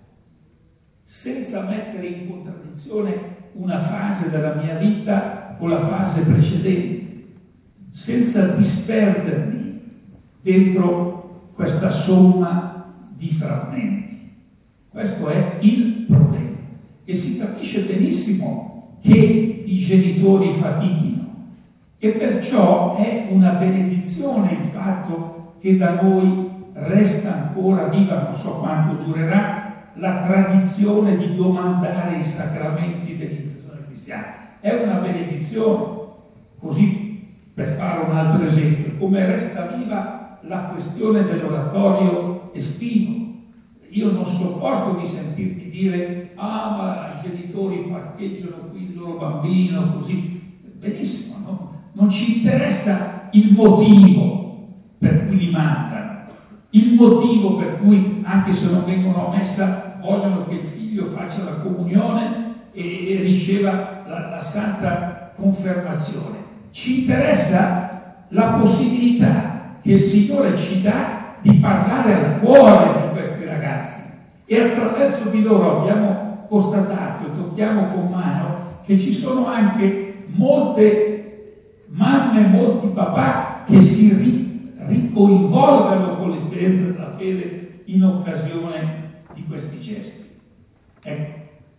senza mettere in contraddizione una fase della mia vita con la fase precedente, senza disperdermi dentro questa somma di frammenti. Questo è il problema, e si capisce benissimo che i genitori fatichino, e perciò è una benedizione il fatto che da noi resta ancora viva, non so quanto durerà, la tradizione di domandare i sacramenti dell'iniziazione cristiana. È una benedizione. Così, per fare un altro esempio, come resta viva la questione dell'oratorio estivo. Io non sopporto di sentirmi dire: ah, ma i genitori parcheggiano qui il loro bambino, così. Benissimo, no? Non ci interessa il motivo per cui li mandano, il motivo per cui, anche se non vengono a messa, vogliono che il figlio faccia la comunione e riceva la santa confermazione. Ci interessa la possibilità che il Signore ci dà di parlare al cuore di questi ragazzi, e attraverso di loro abbiamo constatato e tocchiamo con mano che ci sono anche molte mamme, molti papà che si ricoinvolgano con l'esperienza della fede in occasione di questi gesti. Ecco,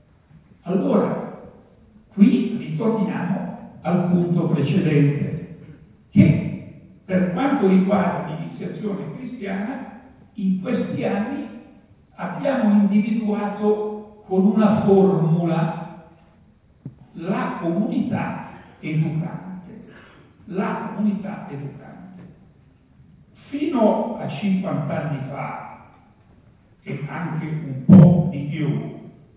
allora qui ritorniamo al punto precedente, che per quanto quanto riguarda l'iniziazione cristiana, in questi anni abbiamo individuato con una formula la comunità educante. La comunità educante. Fino a 50 anni fa, e anche un po' di più,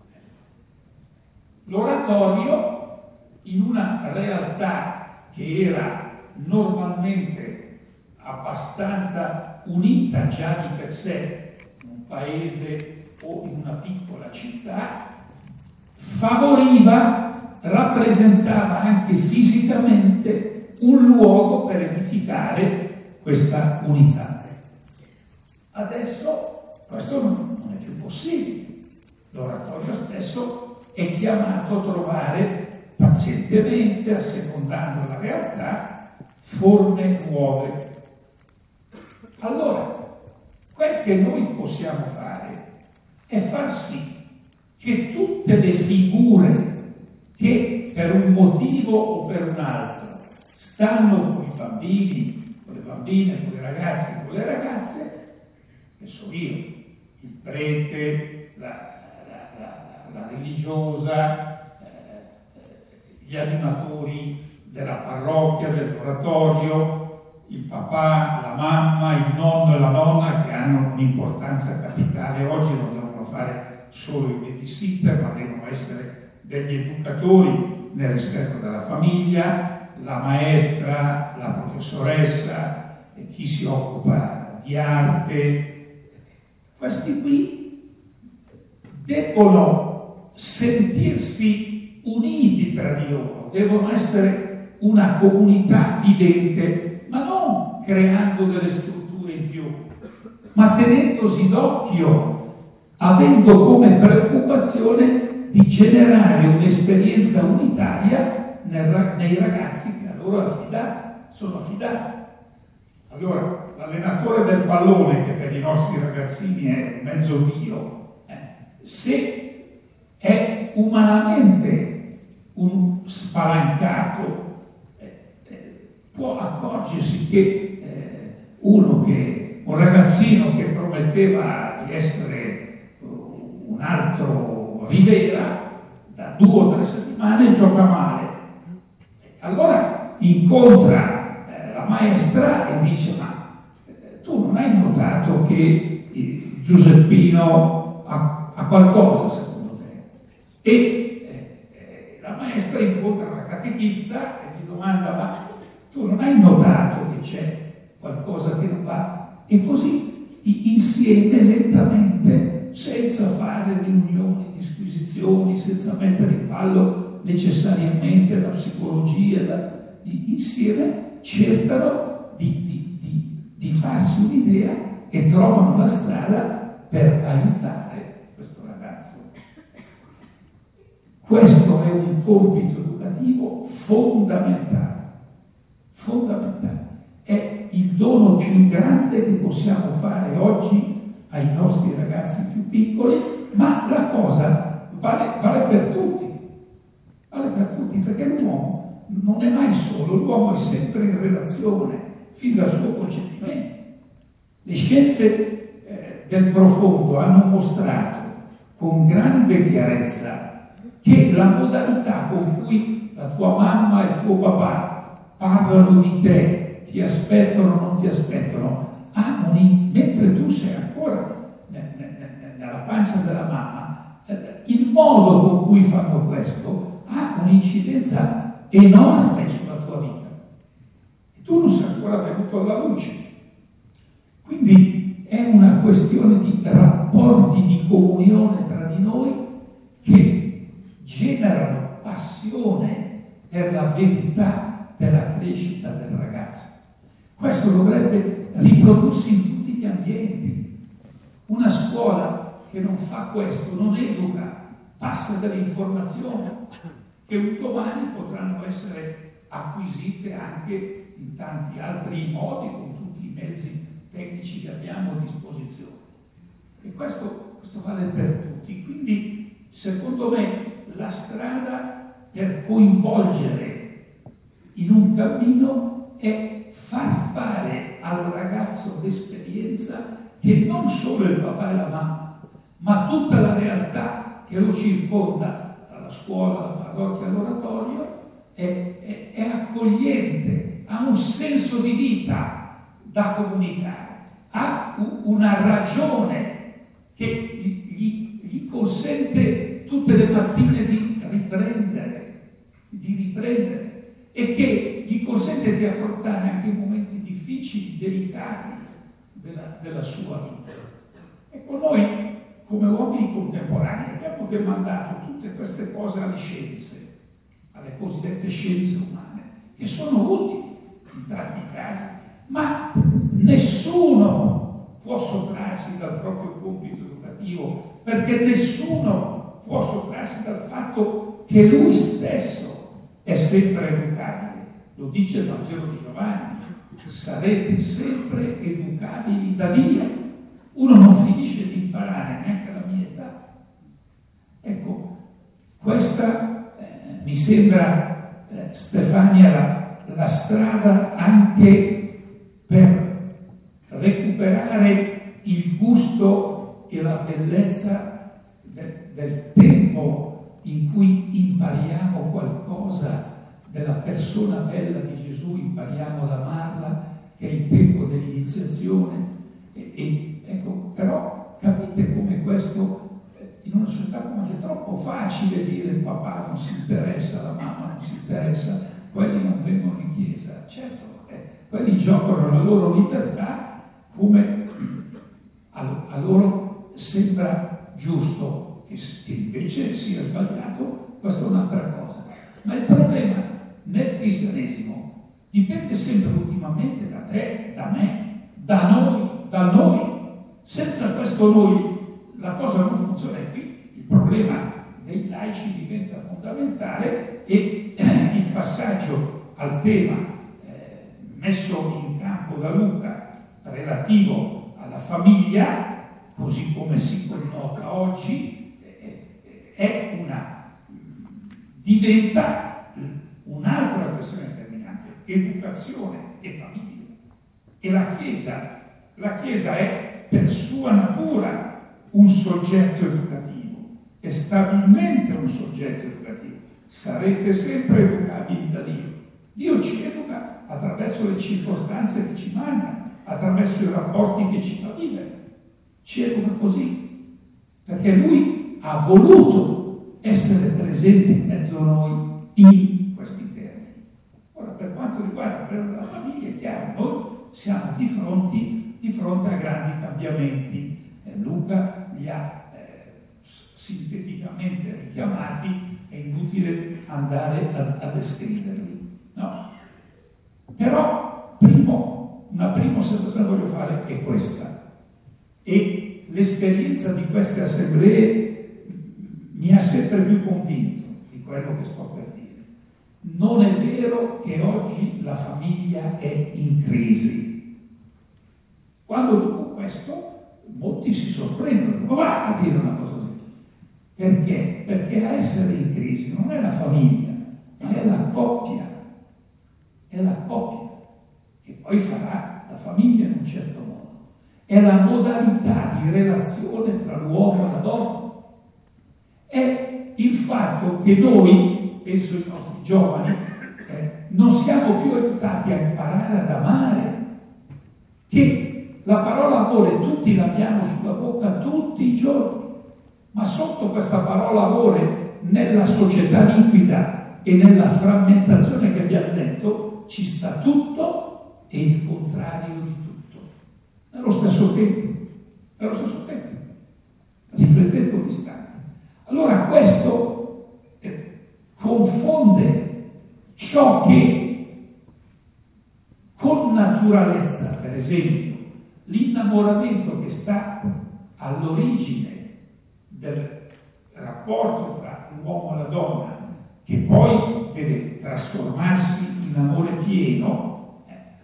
l'oratorio, in una realtà che era normalmente abbastanza unita già di per sé, in un paese o in una piccola città, favoriva, rappresentava anche fisicamente un luogo per edificare questa unità. Adesso questo non è più possibile. L'oratorio stesso è chiamato a trovare pazientemente, assecondando la realtà, forme nuove. Allora, quel che noi possiamo fare è far sì che tutte le figure che per un motivo o per un altro stanno con i bambini, con le bambine, con i ragazzi, con le ragazze, che so io, il prete, la religiosa, gli animatori della parrocchia, dell'oratorio, il papà, la mamma, il nonno e la nonna, che hanno un'importanza capitale oggi, non devono fare solo i babysitter, ma devono essere degli educatori nel rispetto della famiglia, la maestra, la professoressa, e chi si occupa di arte. Questi qui debbono sentirsi uniti tra di loro, devono essere una comunità vivente, ma non creando delle strutture in più, ma tenendosi d'occhio, avendo come preoccupazione di generare un'esperienza unitaria nei ragazzi che a loro sono affidati. Allora, l'allenatore del pallone, che per i nostri ragazzini è mezzo dio, se è umanamente un spalancato, può accorgersi che un ragazzino che prometteva di essere un altro Rivera, da 2 o 3 settimane gioca male. Allora incontra la maestra e dice: ma tu non hai notato che Giuseppino ha qualcosa secondo te? E la maestra incontra la catechista e gli domanda: ma tu non hai notato che c'è qualcosa che non va? E così insieme, lentamente, senza fare riunioni, disquisizioni, senza mettere in ballo necessariamente la psicologia, insieme cercano di farsi un'idea e trovano la strada per aiutare questo ragazzo. Questo è un compito educativo fondamentale. È il dono più grande che possiamo fare oggi ai nostri ragazzi più piccoli, ma la cosa vale per tutti. Vale per tutti, perché l'uomo non è mai solo, l'uomo è sempre in relazione, fin dal suo concepimento. Le scienze del profondo hanno mostrato con grande chiarezza che la modalità con cui la tua mamma e il tuo papà parlano di te, ti aspettano o non ti aspettano, mentre tu sei ancora nella pancia della mamma, il modo con cui fanno questo ha un'incidenza enorme sulla tua vita. E tu non sei ancora venuto alla luce. Quindi è una questione di rapporti di comunione tra di noi che generano passione per la verità della crescita del ragazzo. Questo dovrebbe riprodursi in tutti gli ambienti. Una scuola che non fa questo, non educa, passa delle informazioni che un domani potranno essere acquisite anche in tanti altri modi, con tutti i mezzi tecnici che abbiamo a disposizione. E questo vale per tutti. Quindi, secondo me, la strada per coinvolgere in un cammino è far fare al ragazzo l'esperienza che non solo il papà e la mamma, ma tutta la realtà che lo circonda, dalla scuola, alla parrocchia, all'oratorio, è accogliente, ha un senso di vita da comunicare, ha una ragione che gli consente tutte le mattine di riprendere e che gli consente di affrontare anche i momenti difficili, delicati della sua vita. Ecco, noi come uomini contemporanei abbiamo demandato tutte queste cose alle scienze, alle cosiddette scienze umane, che sono utili in tanti casi, ma nessuno può sottrarsi dal proprio compito educativo, perché nessuno può sottrarsi dal fatto che lui stesso è sempre educabile. Lo dice il Vangelo di Giovanni: sarete sempre educabili da Dio. Uno non finisce di imparare neanche alla mia età. Ecco, questa mi sembra, Stefania, la strada anche per recuperare il gusto e la bellezza del tempo in cui impariamo qualcosa della persona bella di Gesù, impariamo ad amarla, che è il tempo dell'iniziazione. Ecco, però capite come questo, in una società come è troppo facile dire il papà non si interessa, la mamma non si interessa, quelli non vengono in chiesa. Certo, quelli giocano la loro libertà come a loro sembra giusto, che invece sia sbagliato, questa è un'altra cosa. Ma il problema nel cristianesimo dipende sempre ultimamente da te, da me, da noi. Senza questo noi la cosa non funziona, e qui il problema dei laici diventa fondamentale, e il passaggio al tema messo in campo da Luca relativo alla famiglia, così come si connota oggi, diventa un'altra questione determinante: educazione e famiglia. E la Chiesa è per sua natura un soggetto educativo, è stabilmente un soggetto educativo. Sarete sempre educabili da Dio. Dio ci educa attraverso le circostanze che ci mandano, attraverso i rapporti che ci fa vivere. Ci educa così, perché Lui ha voluto essere presente in mezzo a noi in questi termini. Ora, per quanto riguarda la famiglia, è chiaro, noi siamo di fronte a grandi cambiamenti. Luca li ha sinteticamente richiamati, è inutile andare a descriverli, no? Però una prima osservazione voglio fare è questa, e l'esperienza di queste assemblee mi ha sempre più convinto di quello che sto per dire. Non è vero che oggi la famiglia è in crisi. Quando dico questo, molti si sorprendono: come va a dire una cosa così? Perché? Perché a essere in crisi non è la famiglia, ma è la coppia. È la coppia che poi farà la famiglia in un certo modo. È la modalità di relazione tra l'uomo e la donna. È il fatto che noi, penso ai nostri giovani, non siamo più educati a imparare ad amare, che la parola amore tutti l'abbiamo sulla bocca tutti i giorni, ma sotto questa parola amore, nella società liquida e nella frammentazione che abbiamo detto, ci sta tutto e il contrario di tutto, nello stesso tempo, riflettendo un istante. Allora questo confonde ciò che con naturalezza, per esempio, l'innamoramento che sta all'origine del rapporto tra l'uomo e la donna, che poi deve trasformarsi in amore pieno,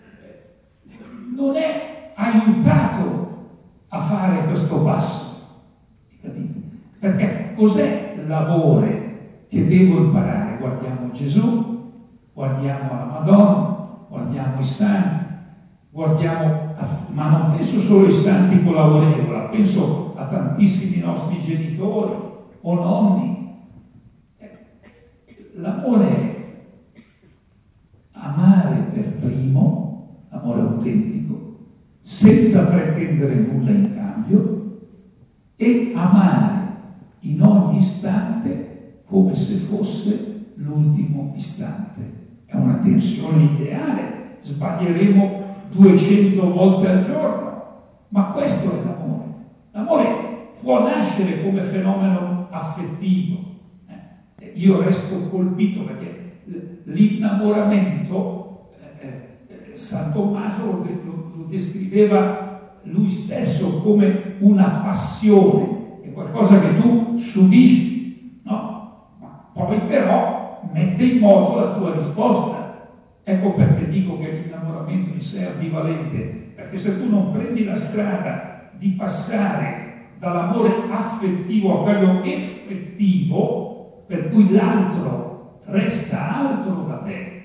non è aiutato a fare questo passo. Capite? Perché cos'è l'amore che devo imparare? Guardiamo Gesù, guardiamo la Madonna, guardiamo i santi. guardiamo, ma non penso solo ai santi con la aureola, penso a tantissimi nostri genitori o nonni. L'amore è amare per primo, amore autentico, senza pretendere nulla in cambio, e amare in ogni istante come se fosse l'ultimo istante. È una tensione ideale, sbaglieremo 200 volte al giorno, ma questo è l'amore. L'amore può nascere come fenomeno affettivo. Io resto colpito perché l'innamoramento, San Tommaso lo descriveva lui stesso come una passione, è qualcosa che tu subisci, no? Ma poi però mette in moto la tua risposta. Ecco perché dico che l'innamoramento in sé è ambivalente, perché se tu non prendi la strada di passare dall'amore affettivo a quello effettivo, per cui l'altro resta altro da te,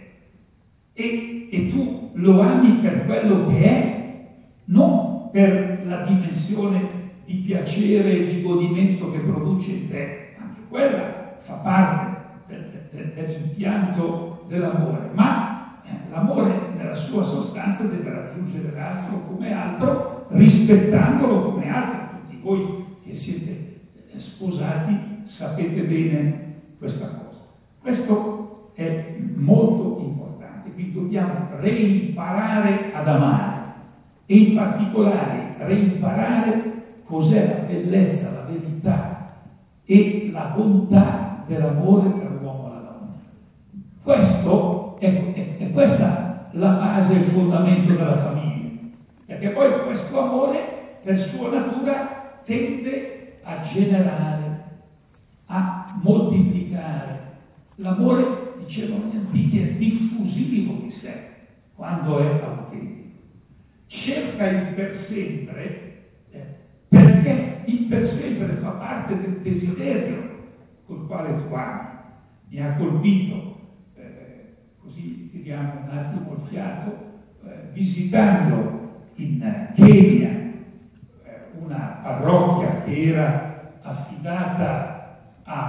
e tu lo ami per quello che è, non per la dimensione di piacere e di godimento che produce in te, anche quella fa parte dell'impianto dell'amore, ma l'amore nella sua sostanza deve raggiungere l'altro come altro, rispettandolo come altro. Tutti voi che siete sposati sapete bene questa cosa. Questo è molto importante, quindi dobbiamo reimparare ad amare e in particolare reimparare cos'è la bellezza, la verità e la bontà dell'amore per l'uomo e la donna. Questo è questa la base e il fondamento della famiglia, perché poi questo amore per sua natura tende a generare, a moltiplicare. L'amore, dicevano gli antichi, è diffusivo di sé quando è autentico. Cerca il per sempre, perché il per sempre fa parte del desiderio col quale tu ami. Mi ha colpito, così tiriamo un attimo il fiato, visitando in Kenya una parrocchia che era affidata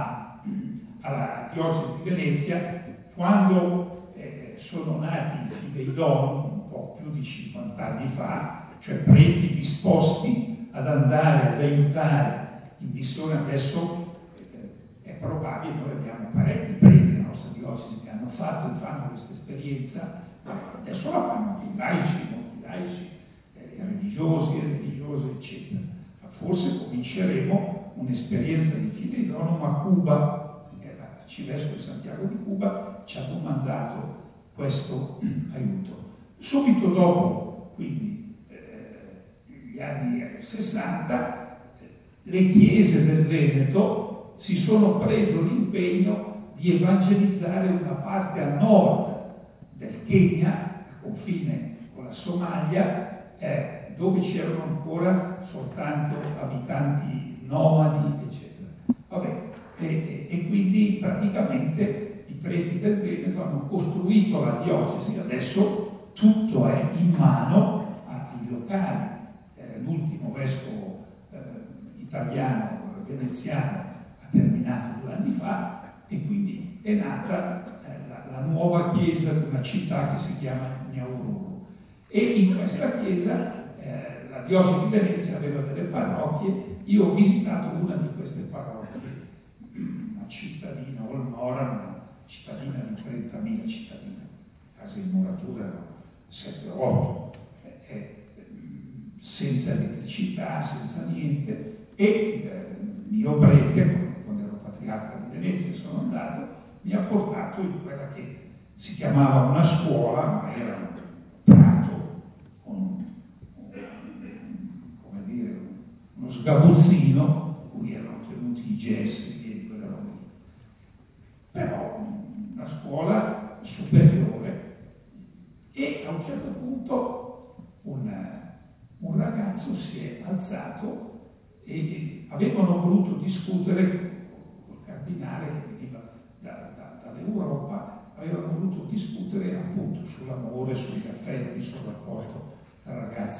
alla diocesi di Venezia, quando sono nati i fidei doni, un po' più di 50 anni fa, cioè preti disposti ad andare ad aiutare in missione. Adesso è probabile, noi abbiamo parecchi preti nella nostra diocesi che hanno fatto e fanno questa esperienza, adesso la fanno anche i laici, molti laici, religiosi e religiose, eccetera. Forse cominceremo un'esperienza di fidei donum a Cuba, perché l'arcivescovo di Santiago di Cuba ci ha domandato questo aiuto. Subito dopo, quindi gli anni 60, le chiese del Veneto si sono preso l'impegno di evangelizzare una parte a nord del Kenya, a confine con la Somalia, dove c'erano ancora soltanto abitanti nomadi, eccetera. Vabbè, e quindi praticamente i preti del Veneto hanno costruito la diocesi, adesso tutto è in mano ai locali. L'ultimo vescovo italiano, veneziano, ha terminato 2 anni fa, e quindi è nata la nuova chiesa di una città che si chiama Nauru. E in questa chiesa la diocesi di Venezia aveva delle parrocchie. Io ho visitato una di queste parrocchie, una cittadina, Olmora, una cittadina di 30.000 cittadini, case in muratura erano 7-8, senza elettricità, senza niente, e il mio prete, quando ero patriarca di Venezia, sono andato, mi ha portato in quella che si chiamava una scuola, ma era un prato con come dire, uno sgabuzzino, cui erano tenuti i gessi e quella roba lì. Però una scuola superiore, e a un certo punto un ragazzo si è alzato e avevano voluto discutere col cardinale che veniva dall'Europa, avevano voluto discutere appunto sull'amore, sugli affetti, sul rapporto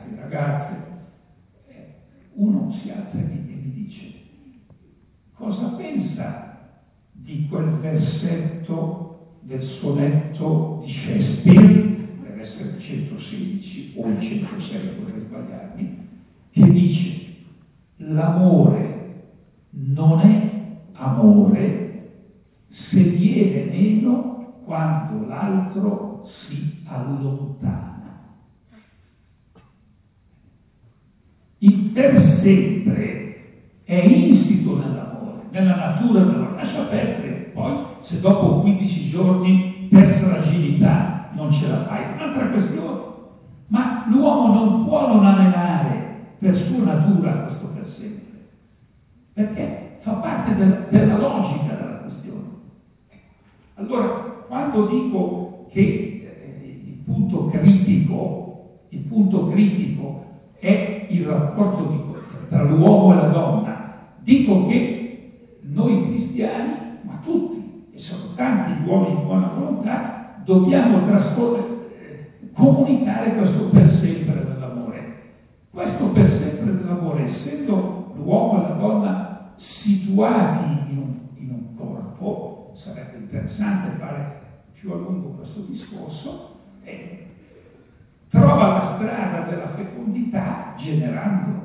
ragazze, uno si alza e mi dice: cosa pensa di quel versetto del sonetto di Shakespeare, deve essere il 116 o il 106, vorrei sbagliarmi, che dice: l'amore non è amore se viene meno quando l'altro si allontana. Il per sempre è insito nell'amore, nella natura dell'amore. Lascia perdere, poi se dopo 15 giorni per fragilità non ce la fai, è un'altra questione. Ma l'uomo non può non allenare per sua natura questo per sempre, perché fa parte della logica della questione. Allora, quando dico che il punto critico è il rapporto tra l'uomo e la donna, dico che noi cristiani, ma tutti, e sono tanti gli uomini di buona volontà, dobbiamo comunicare questo per sempre dell'amore. Questo per sempre dell'amore, essendo l'uomo e la donna situati in un corpo, sarebbe interessante fare più a lungo questo discorso, trova la strada della fecondità generando.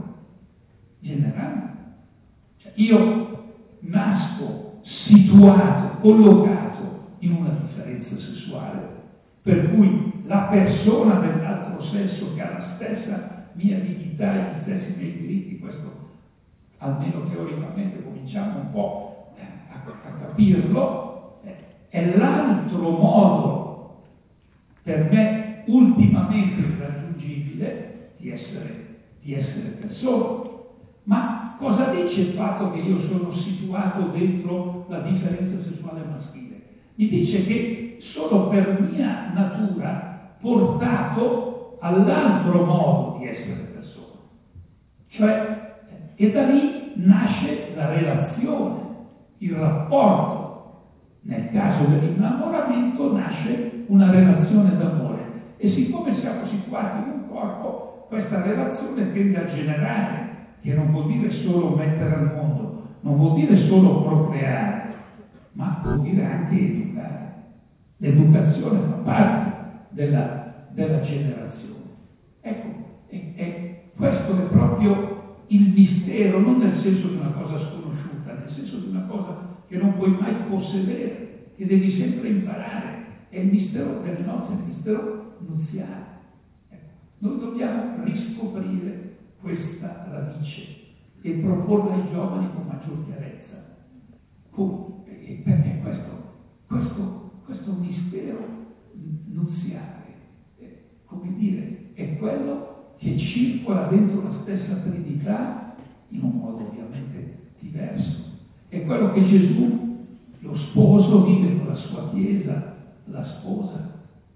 Cioè, io nasco situato, collocato in una differenza sessuale, per cui la persona dell'altro sesso che ha la stessa mia dignità e gli stessi miei diritti, questo almeno teoricamente cominciamo un po' a capirlo, è l'altro modo per me ultimamente irraggiungibile di essere persona. Ma cosa dice il fatto che io sono situato dentro la differenza sessuale maschile? Mi dice che sono per mia natura portato all'altro modo di essere persona. Cioè, e da lì nasce la relazione, il rapporto. Nel caso dell'innamoramento nasce una relazione d'amore. E siccome siamo situati in un corpo, questa relazione tende a generare, che non vuol dire solo mettere al mondo, non vuol dire solo procreare, ma vuol dire anche educare. L'educazione fa parte della generazione. Ecco, questo è proprio il mistero, non nel senso di una cosa sconosciuta, nel senso di una cosa che non puoi mai possedere, che devi sempre imparare. È il mistero delle nozze, il mistero nuziale. Ecco, noi dobbiamo riscoprire questa radice e proporla ai giovani con maggior chiarezza. Perché questo mistero nuziale, come dire, è quello che circola dentro la stessa Trinità in un modo ovviamente diverso. È quello che Gesù, lo sposo, vive con la sua Chiesa, la sposa,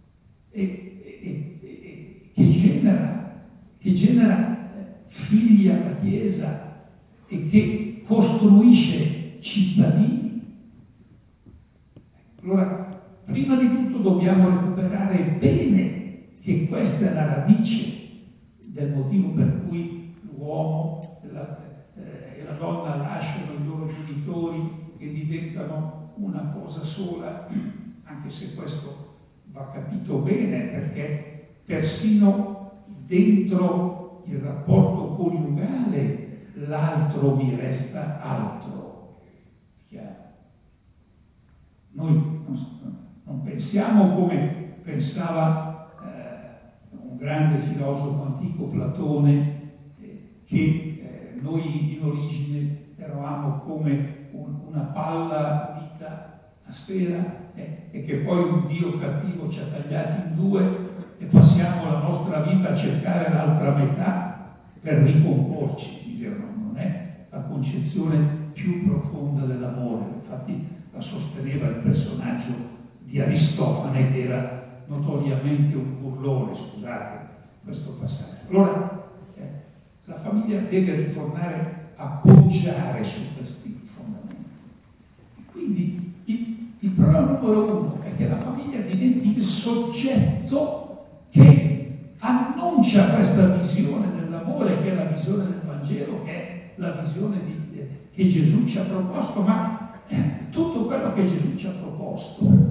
e che genera figli alla Chiesa e che costruisce cittadini. Allora, prima di tutto dobbiamo recuperare bene che questa è la radice del motivo per cui l'uomo e la donna lasciano i loro genitori e diventano una cosa sola, anche se questo va capito bene, perché persino dentro il rapporto coniugale l'altro mi resta altro. Chiaro? Noi non pensiamo come pensava un grande filosofo antico, Platone, che noi in origine eravamo come una palla unita a sfera e che poi un Dio cattivo ci ha tagliati in due e passiamo la nostra vita a cercare l'altra metà per ricomporci. Non è la concezione più profonda dell'amore. Infatti la sosteneva il personaggio di Aristofane, che era notoriamente un burlone, scusate questo passaggio. Allora la famiglia deve ritornare a poggiare su questi fondamenti. Quindi il problema numero uno è che la famiglia diventi il soggetto che annuncia questa visione la visione che Gesù ci ha proposto, ma tutto quello che Gesù ci ha proposto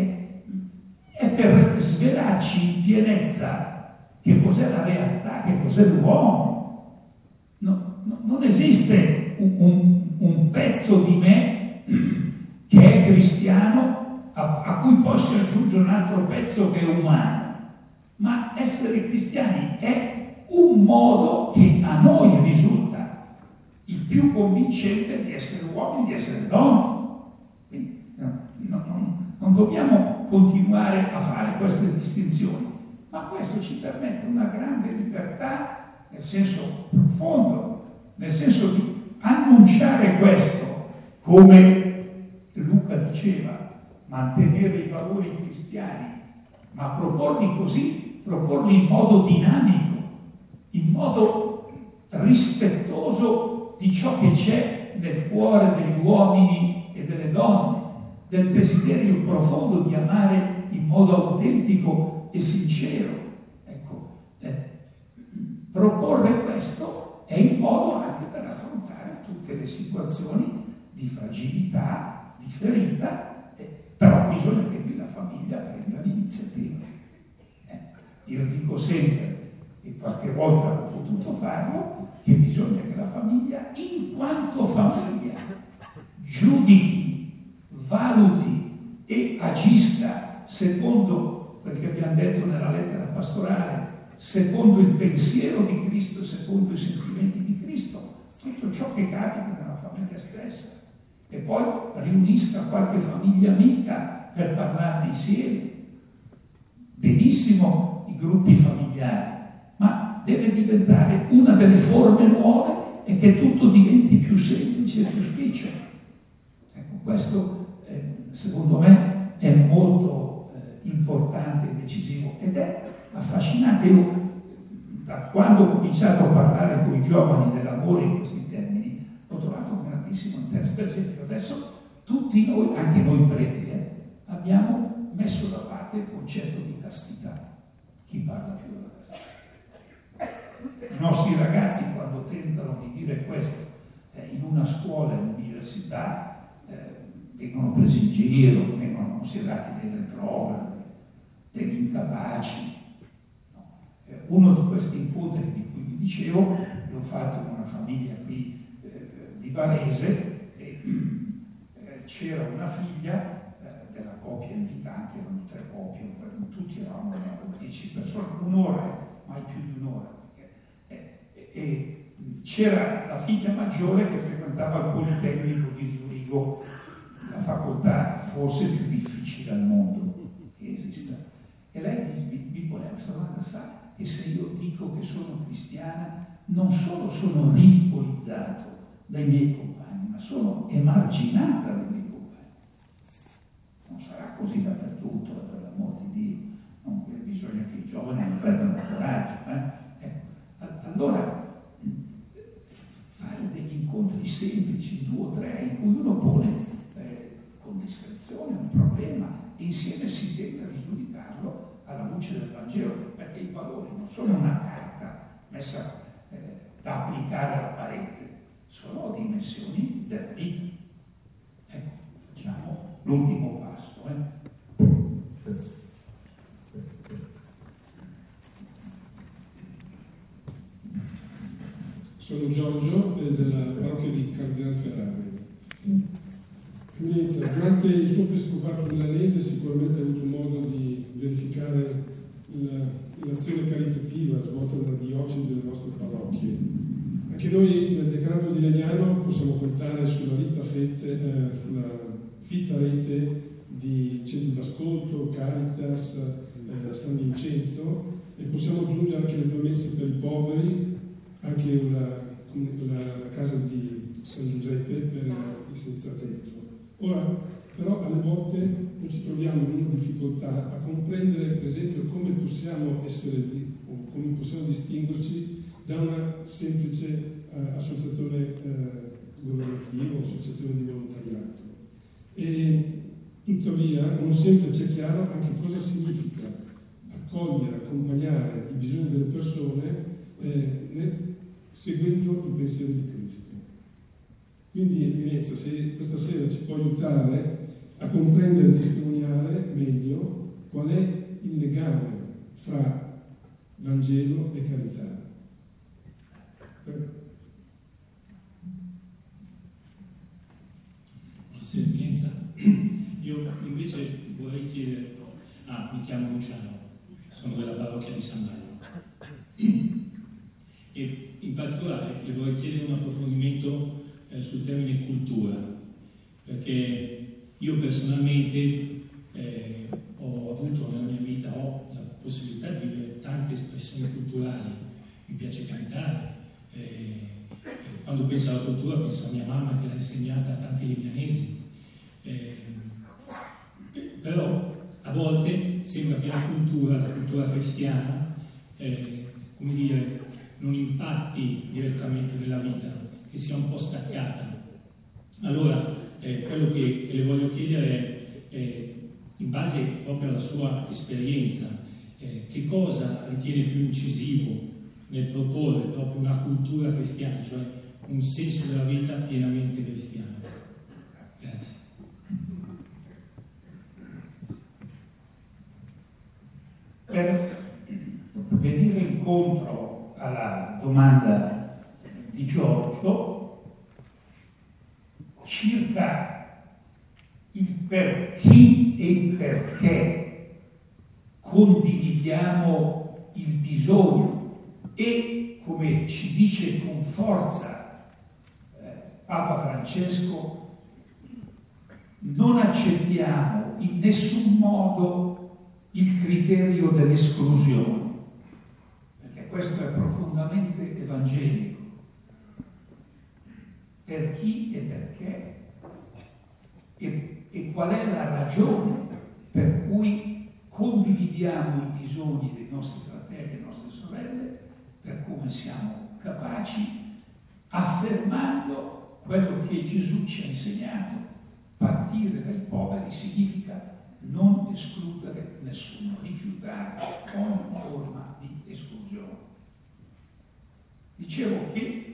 è per svelarci in pienezza che cos'è la realtà, che cos'è l'uomo. Non esiste un pezzo di me che è cristiano a cui poi si aggiunge un altro pezzo che è umano, ma essere cristiani è un modo che a noi risulta il più convincente di essere uomini, di essere donne. Quindi non dobbiamo continuare a fare queste distinzioni, ma questo ci permette una grande libertà nel senso profondo, nel senso di annunciare questo, come Luca diceva, mantenere i valori cristiani, ma proporli in modo dinamico, in modo rispettoso di ciò che c'è nel cuore degli uomini e delle donne, del desiderio profondo di amare in modo autentico e sincero. Ecco, proporre questo è il modo anche per affrontare tutte le situazioni di fragilità, di ferita, però bisogna che qui la famiglia prenda l'iniziativa. Io dico sempre, e qualche volta ho potuto farlo, che bisogna che la famiglia, in quanto famiglia, giudichi, valuti e agisca secondo quel che abbiamo detto nella lettera pastorale, secondo il pensiero di Cristo, secondo i sentimenti di Cristo, tutto ciò che capita nella famiglia stessa, e poi riunisca qualche famiglia amica per parlarne insieme. Benissimo i gruppi familiari, ma deve diventare una delle forme nuove e che tutto diventi più semplice e più spiccio. Ecco, questo secondo me è molto importante e decisivo ed è affascinante. Io da quando ho cominciato a parlare con i giovani dell'amore in questi termini ho trovato un grandissimo interesse. Per esempio adesso tutti noi, anche noi preti, abbiamo messo da parte il concetto di castità. Chi parla più della castità? I nostri ragazzi, quando tentano di dire questo in una scuola, in un'università, vengono presi in giro, vengono considerati delle droghe, degli incapaci. No. Uno di questi incontri di cui vi dicevo l'ho fatto in una famiglia qui di Varese e c'era una figlia della coppia invitante, erano 3 coppie, tutti eravamo 10 persone, un'ora, mai più di un'ora. E c'era la figlia maggiore che frequentava il Politecnico di Zurigo, la facoltà forse più difficile al mondo che esista. E lei mi poneva questa domanda: sa che se io dico che sono cristiana, non solo sono ridicolizzato dai miei compagni, ma sono emarginata dai miei compagni. Non sarà così dappertutto, per l'amor di Dio. Non bisogna che i giovani non perdano coraggio. Allora, fare degli incontri semplici, 2 o 3, in cui uno pone con discrezione un problema e insieme si tenta di giudicarlo alla luce del Vangelo, perché i valori non sono una carta messa da applicare alla parete, sono dimensioni della vita. Ecco, facciamo l'ultimo passo. Sono Giorgio della parrocchia di Cardinal Ferrari. Quindi, durante il suo episcopato milanese sicuramente ha avuto modo di verificare l'azione caritativa svolta dalla diocesi delle nostre parrocchie. Anche noi nel decanato di Legnano possiamo contare sulla fitta rete di centri d'ascolto, Caritas, San Vincenzo, e possiamo aggiungere anche le 2 messe per i poveri, anche la casa di San Giuseppe per i senza tetto. Ora, però, alle volte noi ci troviamo in una difficoltà a comprendere, per esempio, come possiamo distinguerci da una semplice associazione governativa o associazione di volontariato. E tuttavia non sempre c'è chiaro anche cosa significa accogliere, accompagnare i bisogni delle persone seguendo il pensiero di Cristo. Quindi Venezia, se questa sera ci può aiutare a comprendere e testimoniare meglio qual è il legame fra Vangelo e carità. Buonasera, io invece vorrei chiedere, mi chiamo Luciano, sono della parrocchia di San Mario, e in particolare le vorrei chiedere un approfondimento sul termine cultura, perché io personalmente ho avuto nella mia vita, ho la possibilità di vivere tante espressioni culturali, mi piace cantare, quando penso alla cultura penso a mia mamma che l'ha insegnata a tanti lignanesi, però a volte sembra che la cultura cristiana, come dire, non impatti direttamente nella vita, che sia un po' staccata. Allora, quello che le voglio chiedere è, in base proprio alla sua esperienza, che cosa ritiene più incisivo nel proporre proprio una cultura cristiana, cioè un senso della vita pienamente cristiano. Grazie. Per venire incontro alla domanda di Giorgio circa il per chi e il perché condividiamo il bisogno e, come ci dice con forza Papa Francesco, non accettiamo in nessun modo il criterio dell'esclusione, perché questo è profondamente evangelico. Per chi e perché e qual è la ragione per cui condividiamo i bisogni dei nostri fratelli e nostre sorelle, per come siamo capaci, affermando quello che Gesù ci ha insegnato: partire dai poveri significa non escludere nessuno, rifiutare ogni forma di esclusione. Dicevo che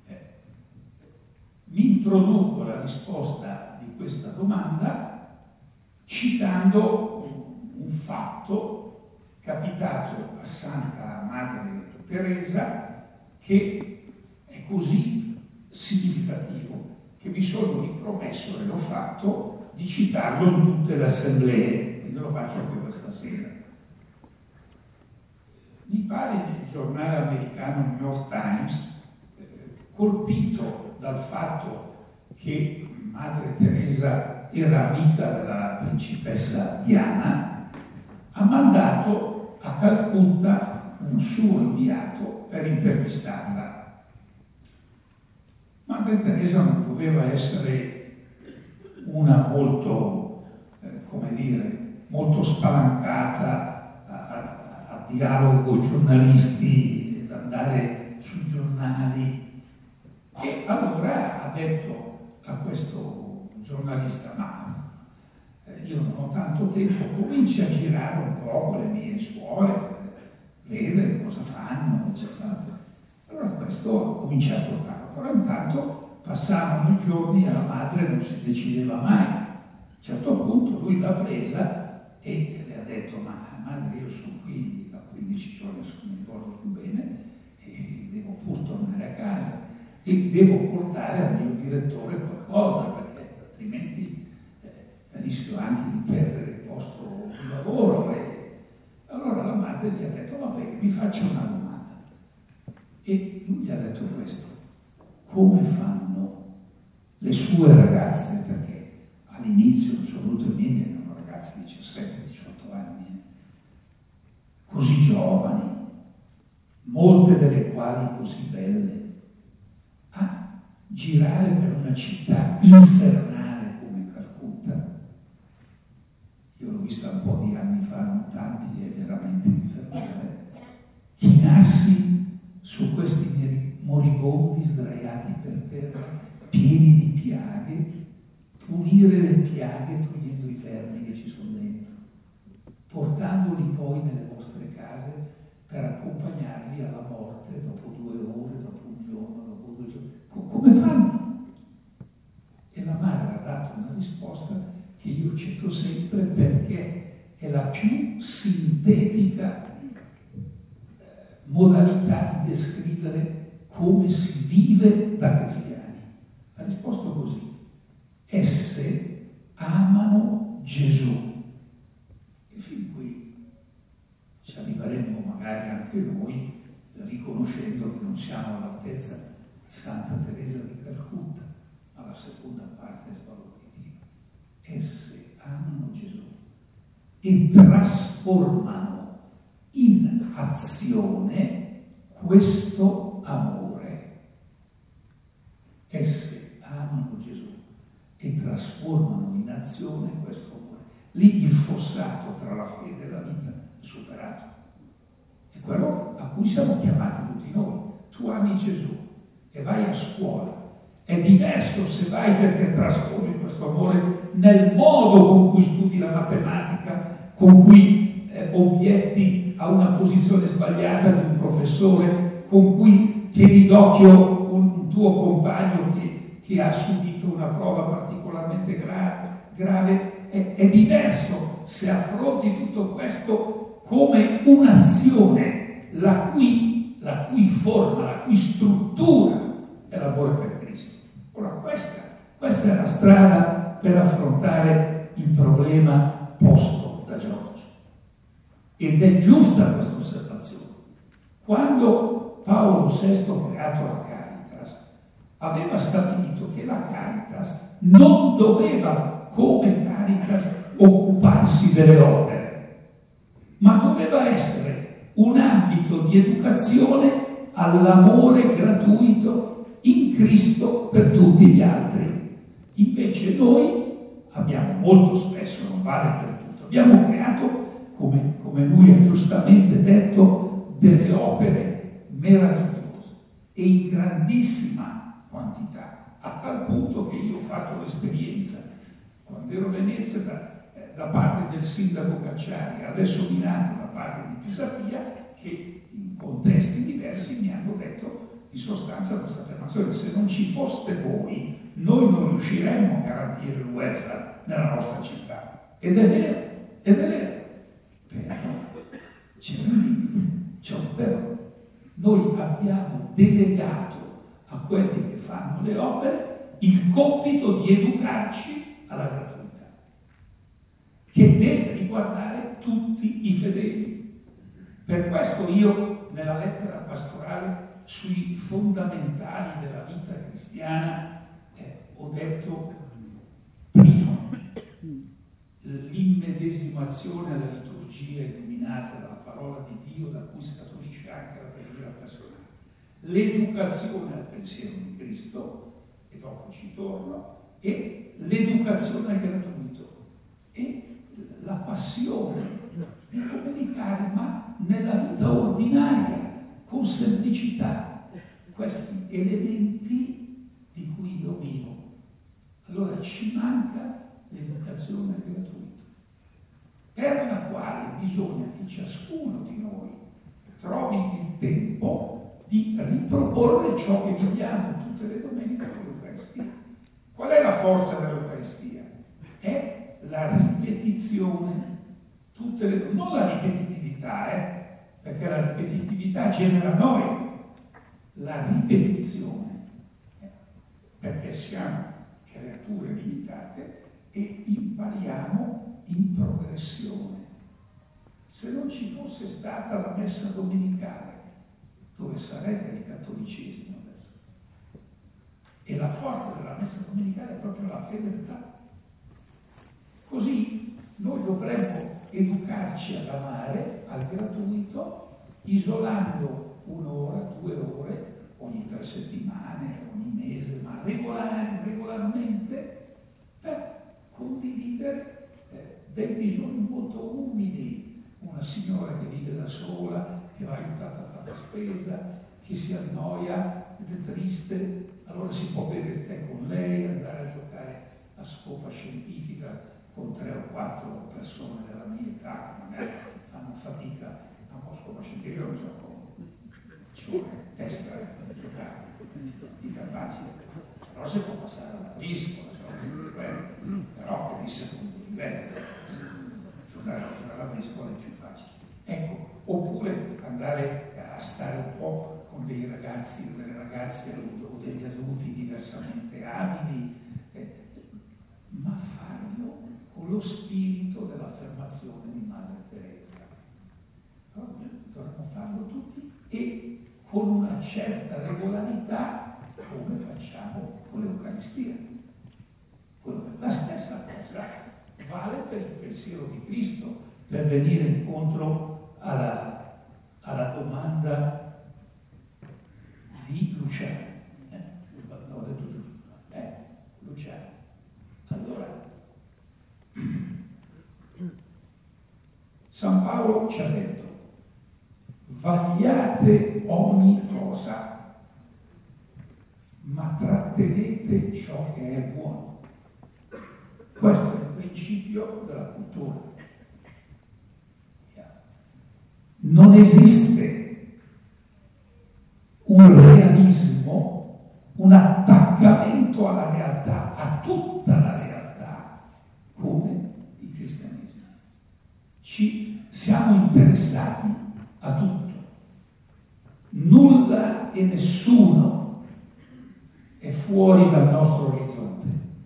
mi introduco alla risposta di questa domanda citando un fatto capitato a Santa Madre Teresa, che è così significativo che mi sono ripromesso, e l'ho fatto, di citarlo in tutte le assemblee, e lo faccio anche questa sera. Mi pare il giornale americano New York Times, colpito dal fatto che Madre Teresa era amica della principessa Diana, ha mandato a Calcutta un suo inviato per intervistarla. Madre Teresa non doveva essere una molto, come dire, molto spalancata a dialogo con i giornalisti, ad andare sui giornali. E allora ha detto a questo giornalista: ma io non ho tanto tempo, cominci a girare un po' con le mie suore, vedere cosa fanno, eccetera. Allora questo ha cominciato a farlo, però intanto passavano i giorni e la madre non si decideva mai. A un certo punto lui l'ha presa e le ha detto: ma madre, io sono qui da 15 giorni, non mi ricordo più bene, e devo pur tornare a casa e devo portare al mio direttore qualcosa, perché altrimenti rischio anche di perdere il posto di lavoro. E allora la madre gli ha detto: va bene, mi faccia una domanda. E lui gli ha detto questo: come fanno le sue ragazze, perché all'inizio assolutamente erano ragazze di 17-18 anni, così giovani, molte delle quali così belle, a girare per una città infernale come Calcutta? Io l'ho vista un po' di anni fa, non tanti, è veramente infernale. Chinarsi su questi moribondi sdraiati per terra, pieni di piaghe, pulire le piaghe togliendo i vermi che ci sono dentro, portandoli poi nelle vostre case per accompagnarli alla morte dopo 2 ore, dopo un giorno, dopo 2 giorni. Come fanno? sempre perché è la più sintetica modalità di descrivere come si vive da cristiani. Ha risposto così: esse amano Gesù. E fin qui ci arriveremo magari anche noi, riconoscendo che non siamo all'altezza di Santa Teresa di Calcutta, ma la seconda parte è sbalorditiva. Esse amano Gesù e trasformano in azione questo amore. Esse amano Gesù e trasformano in azione questo amore. Lì il fossato tra la fede e la vita è superato. È quello a cui siamo chiamati tutti noi. Tu ami Gesù e vai a scuola. È diverso se vai perché trasformi questo amore nel modo con cui studi la matematica, con cui obietti a una posizione sbagliata di un professore, con cui tieni d'occhio un tuo compagno che ha subito una prova particolarmente grave. È diverso se affronti tutto questo come un'azione la cui forma, la cui struttura è l'amore per Cristo. Ora questa è la strada per affrontare il problema posto da Giorgio. Ed è giusta questa osservazione. Quando Paolo VI ha creato la Caritas, aveva stabilito che la Caritas non doveva, come Caritas, occuparsi delle opere, ma doveva essere un ambito di educazione all'amore gratuito in Cristo per tutti gli altri. Invece noi abbiamo molto spesso, non vale per tutto, abbiamo creato, come lui ha giustamente detto, delle opere meravigliose e in grandissima quantità, a tal punto che io ho fatto l'esperienza, quando ero a Venezia, da parte del sindaco Cacciari, adesso Milano da parte di Pisapia, che in contesti diversi mi hanno detto in sostanza questa affermazione: se non ci foste voi, noi non riusciremmo a garantire il welfare nella nostra città. Ed è vero, però c'è un limite, c'è un però. Noi abbiamo delegato a quelli che fanno le opere il compito di educarci alla gratuità, che deve riguardare tutti i fedeli. Per questo io, nella lettera pastorale sui fondamentali della vita cristiana, ho detto: primo, l'immedesimazione alla liturgia illuminata dalla parola di Dio, da cui scaturisce anche la preghiera personale, l'educazione al pensiero di Cristo, e dopo ci torno, e l'educazione al gratuito, e la passione di comunicare, ma nella vita ordinaria, con semplicità, questi elementi di cui io vivo. Allora ci manca l'educazione al gratuito, per la quale bisogna che ciascuno di noi trovi il tempo di riproporre ciò che viviamo tutte le domeniche dell'Eucaristia. Qual è la forza dell'Eucaristia? È la ripetizione, non la ripetitività, perché la ripetitività genera noi, la ripetizione, perché siamo creature limitate e impariamo in progressione. Se non ci fosse stata la messa domenicale, dove sarebbe il cattolicesimo adesso? E la forza della messa domenicale è proprio la fedeltà. Così noi dovremmo educarci ad amare al gratuito, isolando 1 ora, 2 ore, ogni 3 settimane, ogni mese, ma regolarmente, per condividere dei bisogni molto umili. Una signora che vive da sola, che va aiutata a fare la spesa, che si annoia ed è triste, allora si può bere il tè con lei, andare a giocare a scopa scientifica con 3 o 4 persone della mia età che magari fanno fatica a scopa scientifica, non gioco, ci vuole testa per giocare, fatica facile, però si può passare alla briscola, però che di secondo livello. essere o degli adulti diversamente abili, ma farlo con lo spirito dell'affermazione di Madre Teresa. Dovremmo farlo tutti e con una certa regolarità, come facciamo con l'Eucaristia. La stessa cosa vale per il pensiero di Cristo, per venire incontro alla domanda di Luciano. L'ho detto giusto. Luciano. Allora, San Paolo ci ha detto: vagliate ogni cosa, ma trattenete ciò che è buono. Questo è il principio della cultura. Non esiste un realismo, un attaccamento alla realtà, a tutta la realtà, come il cristianesimo. Siamo interessati a tutto. Nulla e nessuno è fuori dal nostro orizzonte.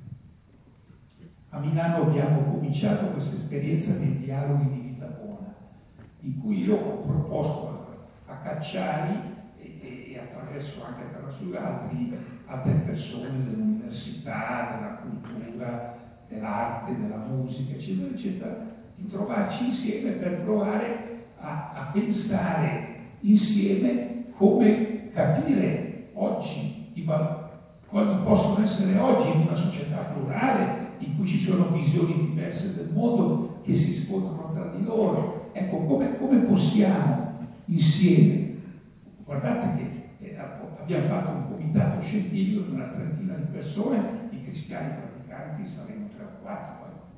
A Milano abbiamo cominciato questa esperienza dei dialoghi di vita buona, in cui io ho proposto a Cacciari e attraverso altre persone dell'università, della cultura, dell'arte, della musica, eccetera, eccetera, di trovarci insieme per provare a pensare insieme come capire oggi quali possono essere oggi in una società plurale in cui ci sono visioni diverse del mondo che si scontrano tra di loro. Ecco, come possiamo insieme, guardate che abbiamo fatto un comitato scientifico di una trentina di persone, i cristiani praticanti saremo 3 o 4,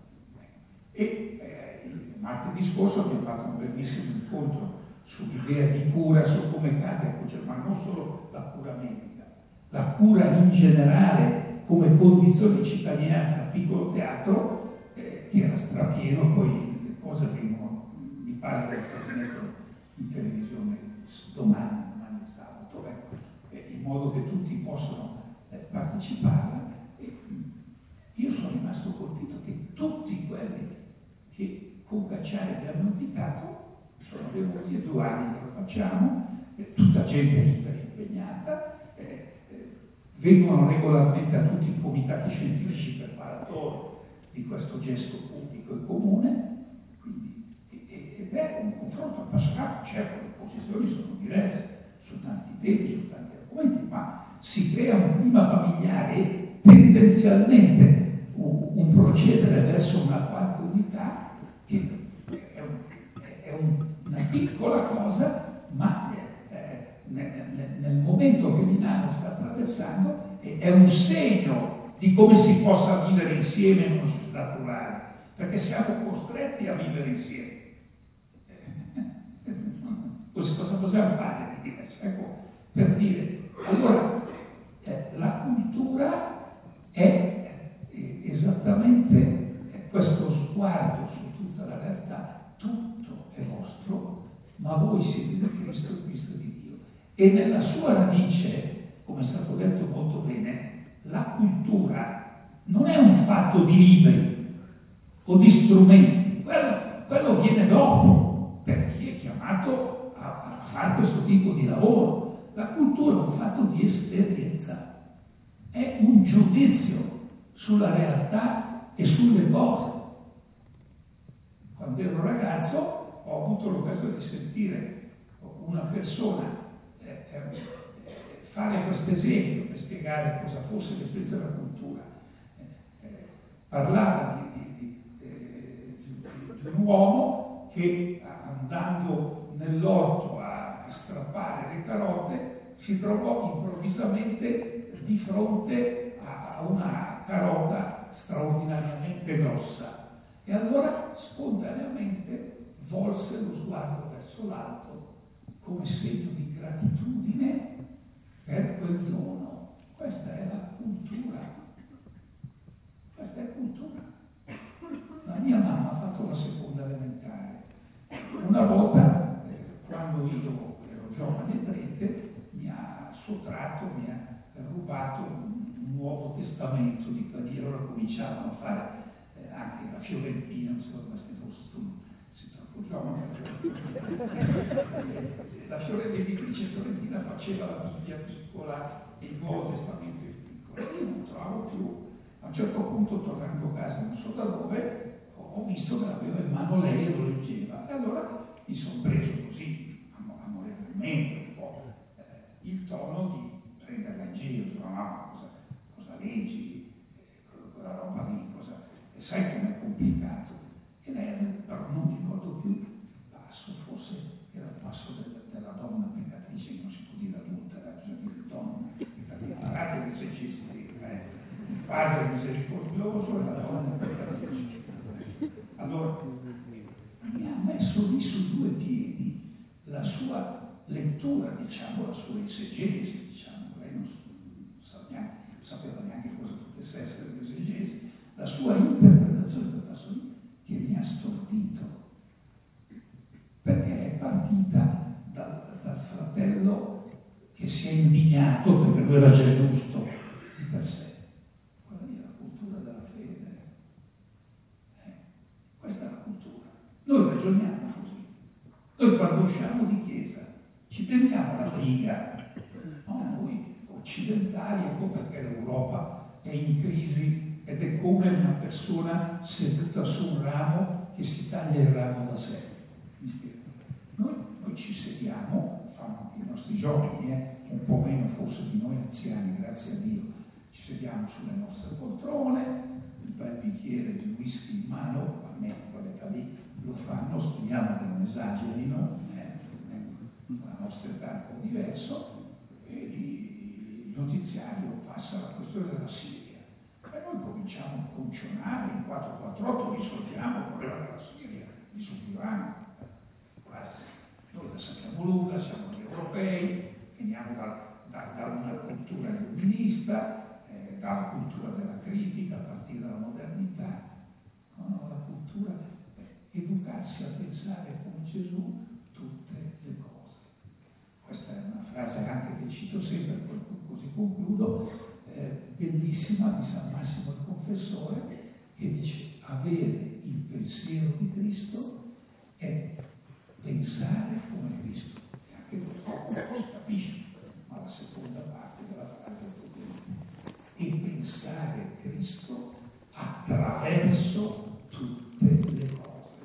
martedì scorso abbiamo fatto un bellissimo incontro sull'idea di cura, su come cade, ma non solo la cura medica, la cura in generale come condizione di cittadinanza a piccolo teatro, che era strapieno, poi le cose vengono, mi pare che trasmettono in televisione domani sabato, in modo che tutti possano partecipare. Io sono rimasto colpito che tutti quelli che con Cacciari abbiamo invitato abbiamo 2 anni che lo facciamo, tutta gente impegnata, vengono regolarmente a tutti i comitati scientifici preparatori di questo gesto pubblico e comune, ed è un confronto appassionato. Certo, le posizioni sono diverse su tanti temi, su tanti argomenti, ma si crea un clima familiare e tendenzialmente un procedere verso una qualche unità che è una piccola cosa, ma nel momento che Milano sta attraversando è un segno di come si possa vivere insieme in una società plurale, perché siamo costretti a vivere insieme. Cosa possiamo fare di diverso? Ecco, per dire, allora la cultura è esattamente questo sguardo su tutta la realtà. Tutto è vostro, ma voi siete di Cristo e Cristo di Dio. E nella sua radice, come è stato detto molto bene, la cultura non è un fatto di libri o di strumenti, quello viene dopo, per chi è chiamato a fare questo tipo di lavoro. La cultura è un fatto di esperienza, è un giudizio sulla realtà e sulle cose. Quando ero ragazzo ho avuto l'occasione di sentire una persona fare questo esempio per spiegare cosa fosse l'esperienza della cultura. Parlava di un uomo che andando nell'orto a strappare le carote si trovò improvvisamente di fronte a una carota straordinariamente grossa e allora spontaneamente volse lo sguardo verso l'alto come segno di gratitudine per quel dono. Questa è la cultura. Questa è cultura. La mia mamma ha fatto la seconda elementare. Una volta, quando io ero giovane e prete, mi ha sottratto, mi ha cominciavano a fare anche la Fiorentina, non so come fosse tu, sei troppo giovane. La l'editrice fiorentina faceva la Bibbia piccola e il Nuovo Testamento piccolo. Io non trovavo più. A un certo punto, tornando a casa, non so da dove, ho visto che l'aveva in mano lei e lo leggeva. E allora mi sono preso così, amorevolmente, un po' il tono di prenderla in giro. Dico, no, cosa leggi? Quella roba lì, e sai com'è complicato. E lei, però non mi ricordo più il passo, forse era il passo della donna peccatrice, che non si può dire adulta, era bisogno di dire donna, perché imparate che se ci il padre misericordioso e la donna peccatrice. Allora, mi ha messo lì su due piedi la sua lettura, diciamo, la sua esegesi, diciamo, lei non sapeva neanche cosa potesse essere l'esegesi, la sua interpretazione del passo lì, che mi ha stordito, perché è partita dal fratello che si è indignato perché lui era già giusto di per sé. Quella lì è la cultura della fede. Questa è la cultura. Noi ragioniamo così. Noi quando usciamo di chiesa ci teniamo la riga, no? Noi occidentali, ecco perché l'Europa è in crisi ed è come una persona seduta su un ramo che si taglia il ramo da sé. Noi ci sediamo, fanno anche i nostri giovani, un po' meno forse di noi anziani, grazie a Dio, ci sediamo sulle nostre poltrone, il bel bicchiere di whisky in mano, almeno quell'età lì lo fanno, speriamo che non esagerino, la nostra età è un po' diverso, e il notiziario passa la questione della Siria. E noi cominciamo a funzionare in 448, risolviamo il problema della Siria, risolviamo. Noi la sappiamo lunga, siamo gli europei, veniamo da una cultura illuminista, dalla cultura della critica, a partire dalla modernità. No, la cultura è educarsi a pensare come Gesù tutte le cose. Questa è una frase anche che cito sempre, così concludo, bellissima di San Massimo il Confessore, che dice: avere il pensiero di Cristo è pensare come Cristo. E anche questo non si capisce, ma la seconda parte della frase è potente. E pensare Cristo attraverso tutte le cose.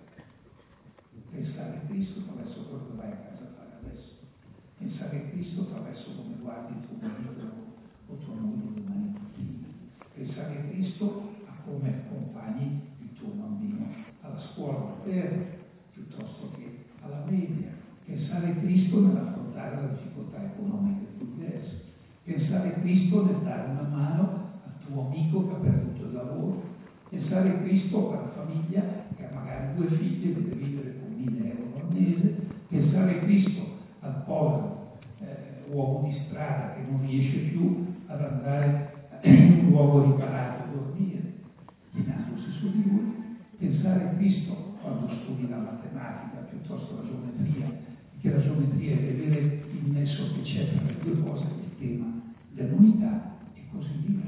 Pensare Cristo attraverso quello che vai a casa a fare adesso. Pensare Cristo attraverso come guardi il tuo marito o tua moglie domani mattina. Pensare Cristo a come accompagni il tuo bambino alla scuola materna piuttosto che alla media. Pensare Cristo nell'affrontare la difficoltà economica più diverse. Pensare Cristo nel dare una mano al tuo amico che ha perduto il lavoro. Pensare Cristo per la famiglia che ha magari 2 figli e deve vivere con 1.000 euro al mese. Pensare Cristo al povero uomo di strada che non riesce più ad andare in un luogo riparato a dormire, chinandosi su di lui. Pensare Cristo quando studi la matematica piuttosto la geometria, che la geometria è vedere il nesso che c'è tra le due cose, il tema dell'unità e così via.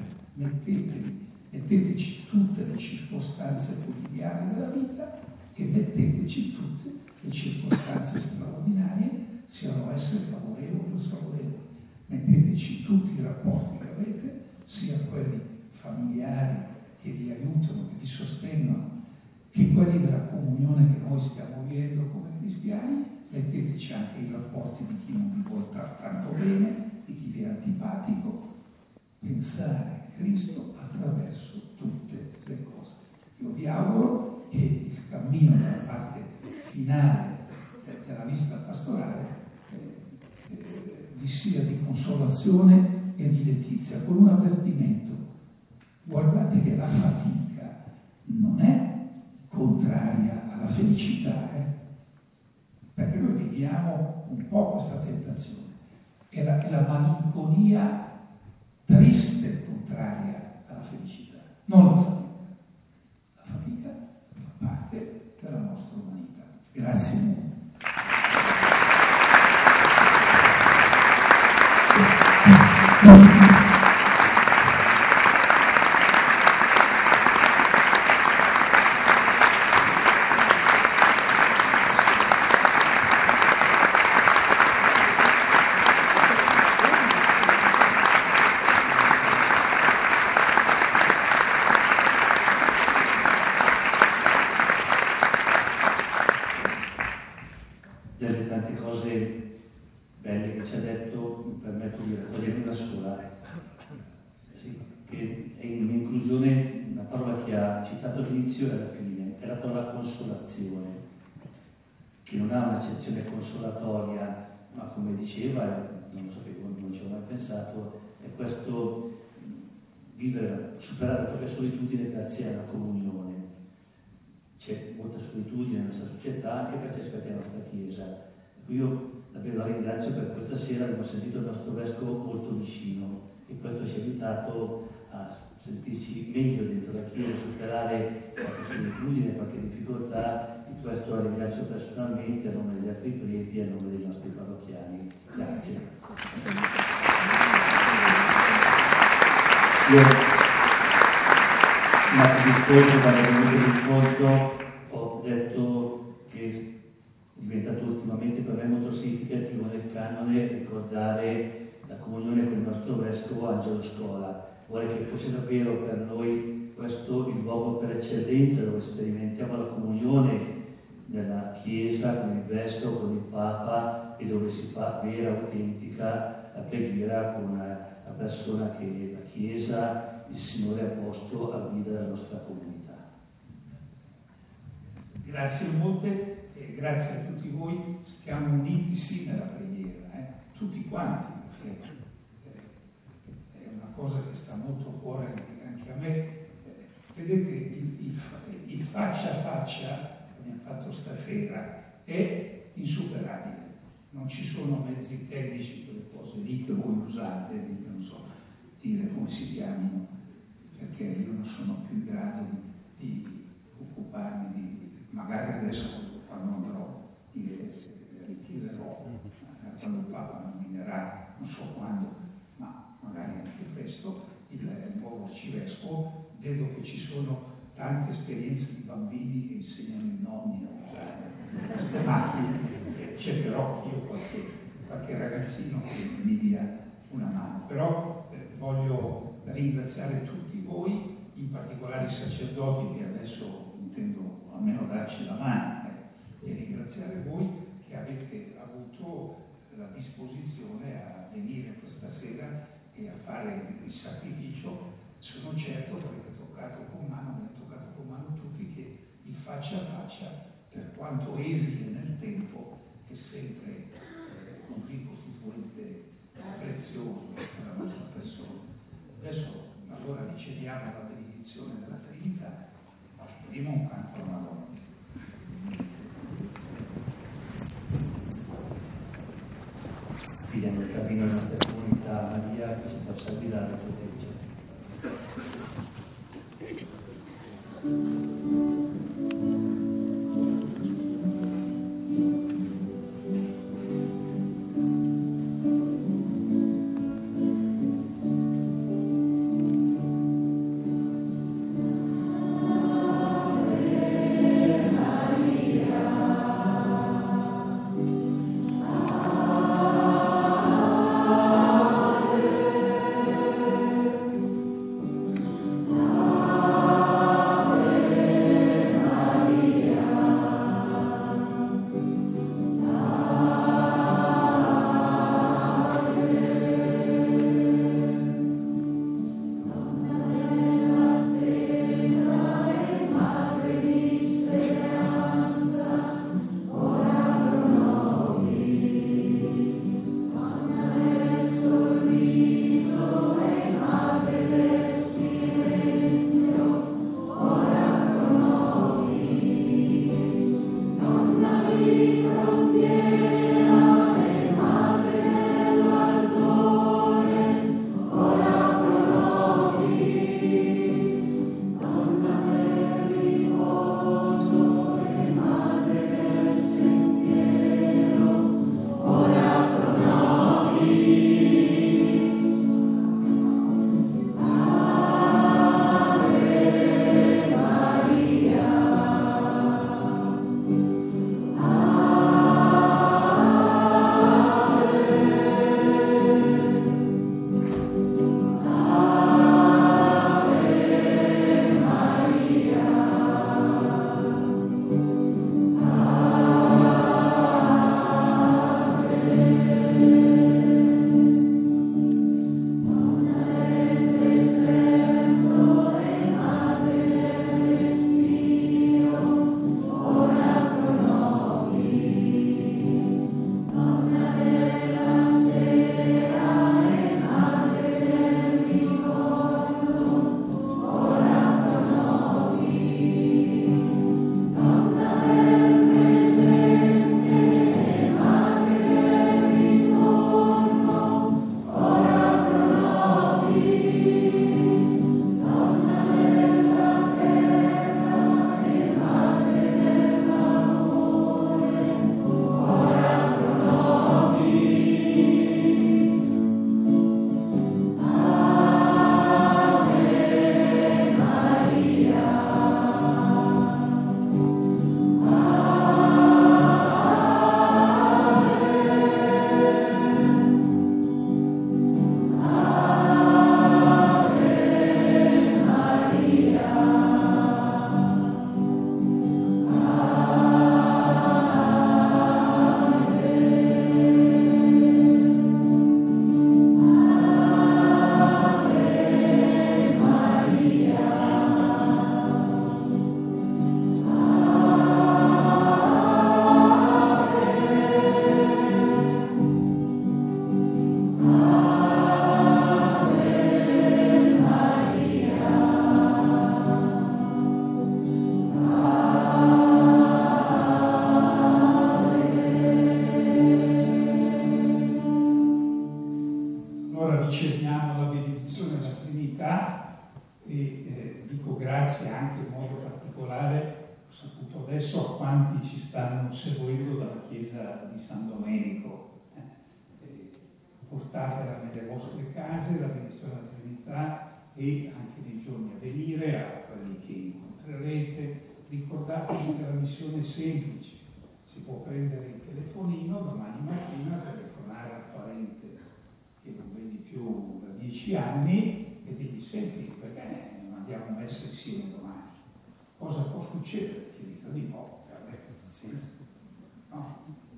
Metteteci tutte le circostanze quotidiane della vita e metteteci tutte le circostanze straordinarie, siano esse favorevoli o sfavorevoli. Metteteci tutti i rapporti che avete, sia quelli familiari che vi aiutano, che vi sostengono, che quelli della comunione che noi stiamo vivendo come cristiani. Metteteci anche i rapporti di chi non vi vuole tanto bene, di chi vi è antipatico. Pensare Cristo attraverso tutte le cose. Io vi auguro che il cammino della parte finale della visita pastorale vi sia di consolazione e di letizia, con un avvertimento: guardate che la fatica non è contraria alla felicità, perché noi viviamo un po' questa tentazione, è la malinconia triste contraria alla felicità, non la fatica. La fatica fa parte della nostra umanità. Grazie mille. come diceva, non sapevo, non ci ho mai pensato, è questo vivere, superare la propria solitudine grazie alla comunione. C'è molta solitudine nella nostra società e perché rispetto alla nostra Chiesa. Io davvero la ringrazio per questa sera, abbiamo sentito il nostro vescovo molto vicino e questo ci ha aiutato a sentirci meglio dentro la Chiesa, superare qualche solitudine, qualche difficoltà. Di questo la ringrazio personalmente a nome degli altri preti e a nome dei nostri parrocchiani. Grazie. Io ma discorso quando è venuto l'incontro ho detto che è diventato ultimamente per me molto significativo nel canone ricordare la comunione con il nostro vescovo Angelo Scola. Vorrei che fosse davvero per noi questo il luogo per eccellenza dove sperimentiamo la comunione nella Chiesa con il vescovo, con il Papa e dove si fa vera, autentica la preghiera con la persona che la Chiesa, il Signore ha posto a guida della nostra comunità. Grazie molte e grazie a tutti voi. Stiamo uniti sì nella preghiera, tutti quanti, perché è una cosa che sta molto a cuore anche a me. Vedete, il faccia a faccia che abbiamo fatto stasera è insuperabile. Non ci sono mezzi tecnici, quelle cose lì che voi usate, non so dire come si chiamino, perché io non sono più in grado di occuparmi di, magari adesso quando andrò, ritirerò, quando il Papa nominerà, non so quando, ma magari anche presto, il nuovo arcivescovo. Vedo che ci sono tante esperienze di bambini che insegnano i nonni a usare queste macchine. Cercherò io qualche ragazzino che mi dia una mano, però voglio ringraziare tutti voi, in particolare i sacerdoti che adesso intendo almeno darci la mano, e ringraziare voi che avete avuto la disposizione a venire questa sera e a fare il sacrificio. Sono certo che avete toccato con mano tutti che il faccia a faccia, per quanto esile nel tempo, è sempre così costituente prezioso per la nostra persona. Adesso allora riceviamo la benedizione della Trinità, prima un canto alla Madonna. Chiediamo il cammino della nostra comunità, Maria, che ci possa guidare e proteggere. adesso a quanti ci stanno seguendo dalla chiesa di San Domenico, portatela nelle vostre case, la benedizione della Trinità, e anche nei giorni a venire, a quelli che incontrerete, ricordatevi che la missione è semplice. Si può prendere il telefonino domani mattina, telefonare al parente che non vedi più da 10 anni e dirgli: senti, perché non andiamo messa insieme domani? Cosa può succedere? Ti dico di no, no.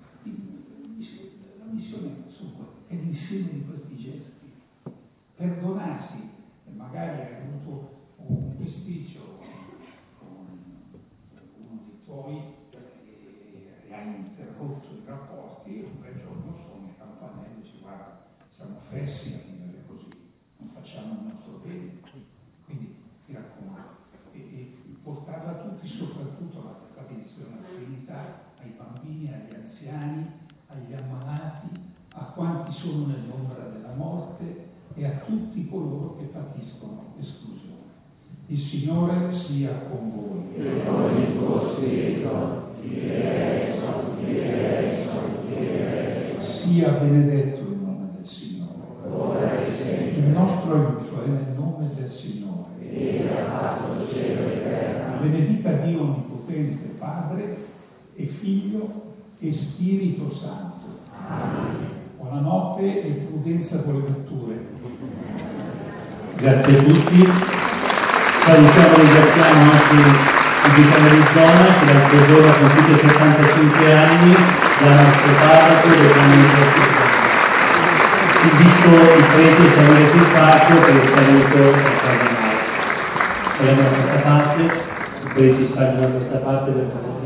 La missione è l'insieme di questi gesti. Perdonarsi, e magari hai avuto un bisticcio con uno dei tuoi e hai interrotto i rapporti, e un bel giorno suona il campanello e dici: guarda, siamo fessi a vivere così, non facciamo il nostro bene. Quindi ti raccomando, e portarla a tutti, soprattutto la benedizione della Trinità, ai bambini, agli anziani, agli ammalati, a quanti sono nell'ombra della morte e a tutti coloro che patiscono esclusione. Il Signore sia con voi. E con il tuo spirito. Sia benedetto il nome del Signore. Il nostro aiuto è nel nome del Signore. Benedica Dio Onnipotente, Padre e Figlio e Spirito Santo. Amen. Buonanotte e prudenza con le letture. Grazie a tutti. Salutiamo e ringraziamo anche il vicano di zona che l'altro giorno ha compiuto 75 anni dal nostro parroco e del amministratore. Invito il prete a salire sul palco per il saluto al cardinale. Saremo da questa parte, i preti stanno da questa parte per favore.